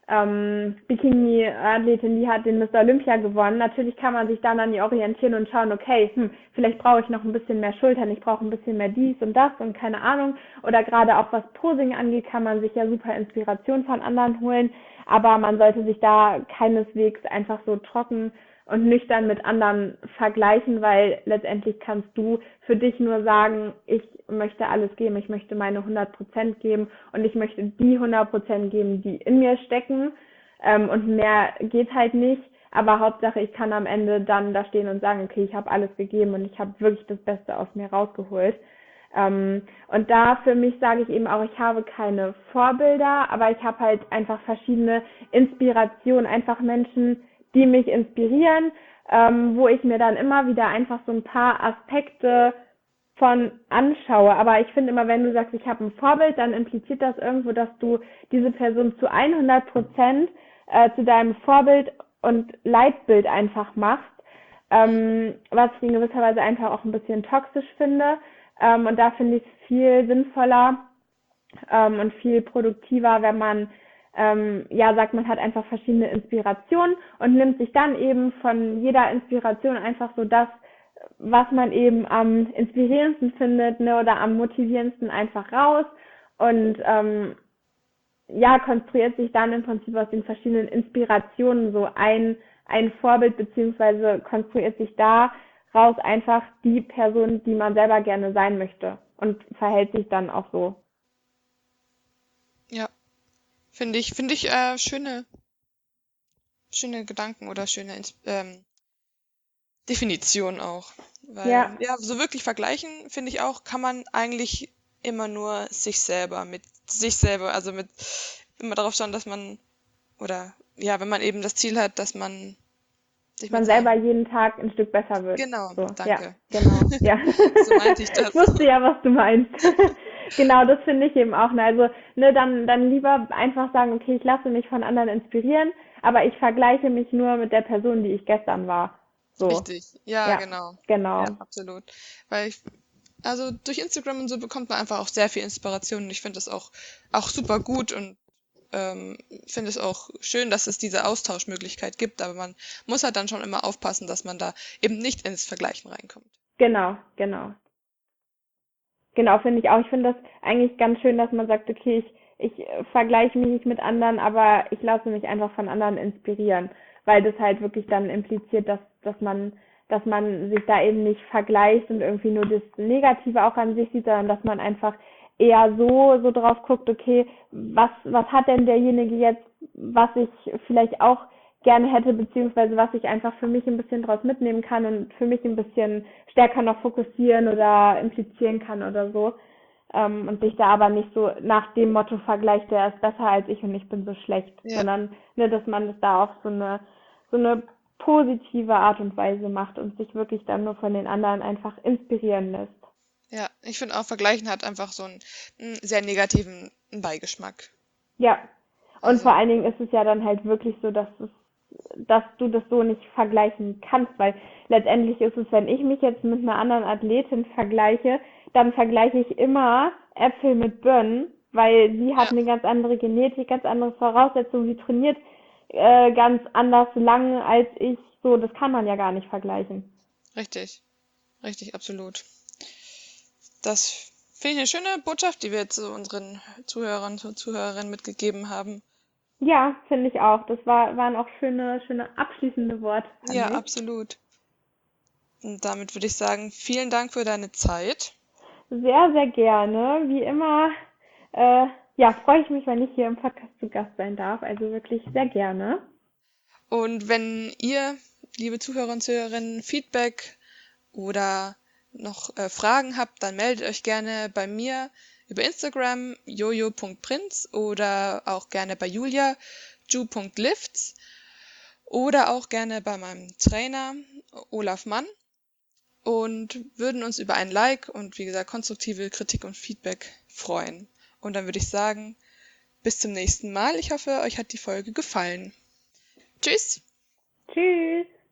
ähm, Bikini-Athletin, die hat den Mister Olympia gewonnen. Natürlich kann man sich dann an ihr orientieren und schauen, okay, hm, vielleicht brauche ich noch ein bisschen mehr Schultern, ich brauche ein bisschen mehr dies und das und keine Ahnung. Oder gerade auch was Posing angeht, kann man sich ja super Inspiration von anderen holen. Aber man sollte sich da keineswegs einfach so trocken und nüchtern mit anderen vergleichen, weil letztendlich kannst du für dich nur sagen, ich möchte alles geben, ich möchte meine hundert Prozent geben und ich möchte die hundert Prozent geben, die in mir stecken, ähm, und mehr geht halt nicht, aber Hauptsache ich kann am Ende dann da stehen und sagen, okay, ich habe alles gegeben und ich habe wirklich das Beste aus mir rausgeholt. Ähm, und da für mich sage ich eben auch, ich habe keine Vorbilder, aber ich habe halt einfach verschiedene Inspirationen, einfach Menschen, die mich inspirieren, ähm, wo ich mir dann immer wieder einfach so ein paar Aspekte von anschaue. Aber ich finde immer, wenn du sagst, ich habe ein Vorbild, dann impliziert das irgendwo, dass du diese Person zu hundert Prozent äh, zu deinem Vorbild und Leitbild einfach machst, ähm, was ich in gewisser Weise einfach auch ein bisschen toxisch finde. Ähm, und da finde ich es viel sinnvoller ähm, und viel produktiver, wenn man ähm, ja sagt, man hat einfach verschiedene Inspirationen und nimmt sich dann eben von jeder Inspiration einfach so das, was man eben am inspirierendsten findet, ne, oder am motivierendsten einfach raus und ähm, ja, konstruiert sich dann im Prinzip aus den verschiedenen Inspirationen so ein, ein Vorbild, beziehungsweise konstruiert sich daraus einfach die Person, die man selber gerne sein möchte und verhält sich dann auch so. Ja, finde ich, finde ich äh, schöne, schöne Gedanken oder schöne Ins ähm, Definition auch. Ja, Weil, ja, so wirklich vergleichen, finde ich auch, kann man eigentlich immer nur sich selber mit sich selber, also mit immer darauf schauen, dass man, oder ja, wenn man eben das Ziel hat, dass man sich mit man selber seinem, jeden Tag ein Stück besser wird. genau, So, ja, danke. genau, ja. So meinte ich Ich das. wusste ja, was du meinst. Genau, das finde ich eben auch. Ne? Also, ne, dann, dann lieber einfach sagen, okay, ich lasse mich von anderen inspirieren, aber ich vergleiche mich nur mit der Person, die ich gestern war. So, Richtig. Ja, ja, genau. Ja, genau. absolut. Weil ich, also durch Instagram und so bekommt man einfach auch sehr viel Inspiration und ich finde das auch, auch super gut und ähm, finde es auch schön, dass es diese Austauschmöglichkeit gibt, aber man muss halt dann schon immer aufpassen, dass man da eben nicht ins Vergleichen reinkommt. Genau, genau. Genau, finde ich auch. Ich finde das eigentlich ganz schön, dass man sagt, okay, ich, ich äh, vergleiche mich nicht mit anderen, aber ich lasse mich einfach von anderen inspirieren, weil das halt wirklich dann impliziert, dass, dass man, dass man sich da eben nicht vergleicht und irgendwie nur das Negative auch an sich sieht, sondern dass man einfach eher so, so drauf guckt, okay, was, was hat denn derjenige jetzt, was ich vielleicht auch gerne hätte, beziehungsweise was ich einfach für mich ein bisschen draus mitnehmen kann und für mich ein bisschen stärker noch fokussieren oder implizieren kann oder so. Ähm, und sich da aber nicht so nach dem Motto vergleicht, der ist besser als ich und ich bin so schlecht, Ja, sondern ne, dass man das da auf so eine so eine positive Art und Weise macht und sich wirklich dann nur von den anderen einfach inspirieren lässt. Ja, ich finde auch, Vergleichen hat einfach so einen, einen sehr negativen Beigeschmack. Ja, und vor Also, allen Dingen ist es ja dann halt wirklich so, dass es, dass du das so nicht vergleichen kannst, weil letztendlich ist es, wenn ich mich jetzt mit einer anderen Athletin vergleiche, dann vergleiche ich immer Äpfel mit Birnen, weil sie hat ja, eine ganz andere Genetik, ganz andere Voraussetzungen, sie trainiert äh, ganz anders lang als ich. So, das kann man ja gar nicht vergleichen. richtig, richtig, absolut. Das finde ich eine schöne Botschaft, die wir jetzt so unseren Zuhörern und Zuhörerinnen mitgegeben haben. Ja, finde ich auch. Das war, waren auch schöne, schöne abschließende Worte, fand Ja, ich. absolut. Und damit würde ich sagen, vielen Dank für deine Zeit. Sehr, sehr gerne. Wie immer, äh, ja, freue ich mich, wenn ich hier im Podcast zu Gast sein darf. Also wirklich sehr gerne. Und wenn ihr, liebe Zuhörer und Zuhörerinnen, Feedback oder noch äh, Fragen habt, dann meldet euch gerne bei mir über Instagram jojo punkt prinz oder auch gerne bei Julia ju punkt lifts oder auch gerne bei meinem Trainer Olaf Mann und würden uns über ein Like und wie gesagt konstruktive Kritik und Feedback freuen. Und dann würde ich sagen, bis zum nächsten Mal. Ich hoffe, euch hat die Folge gefallen. Tschüss! Tschüss.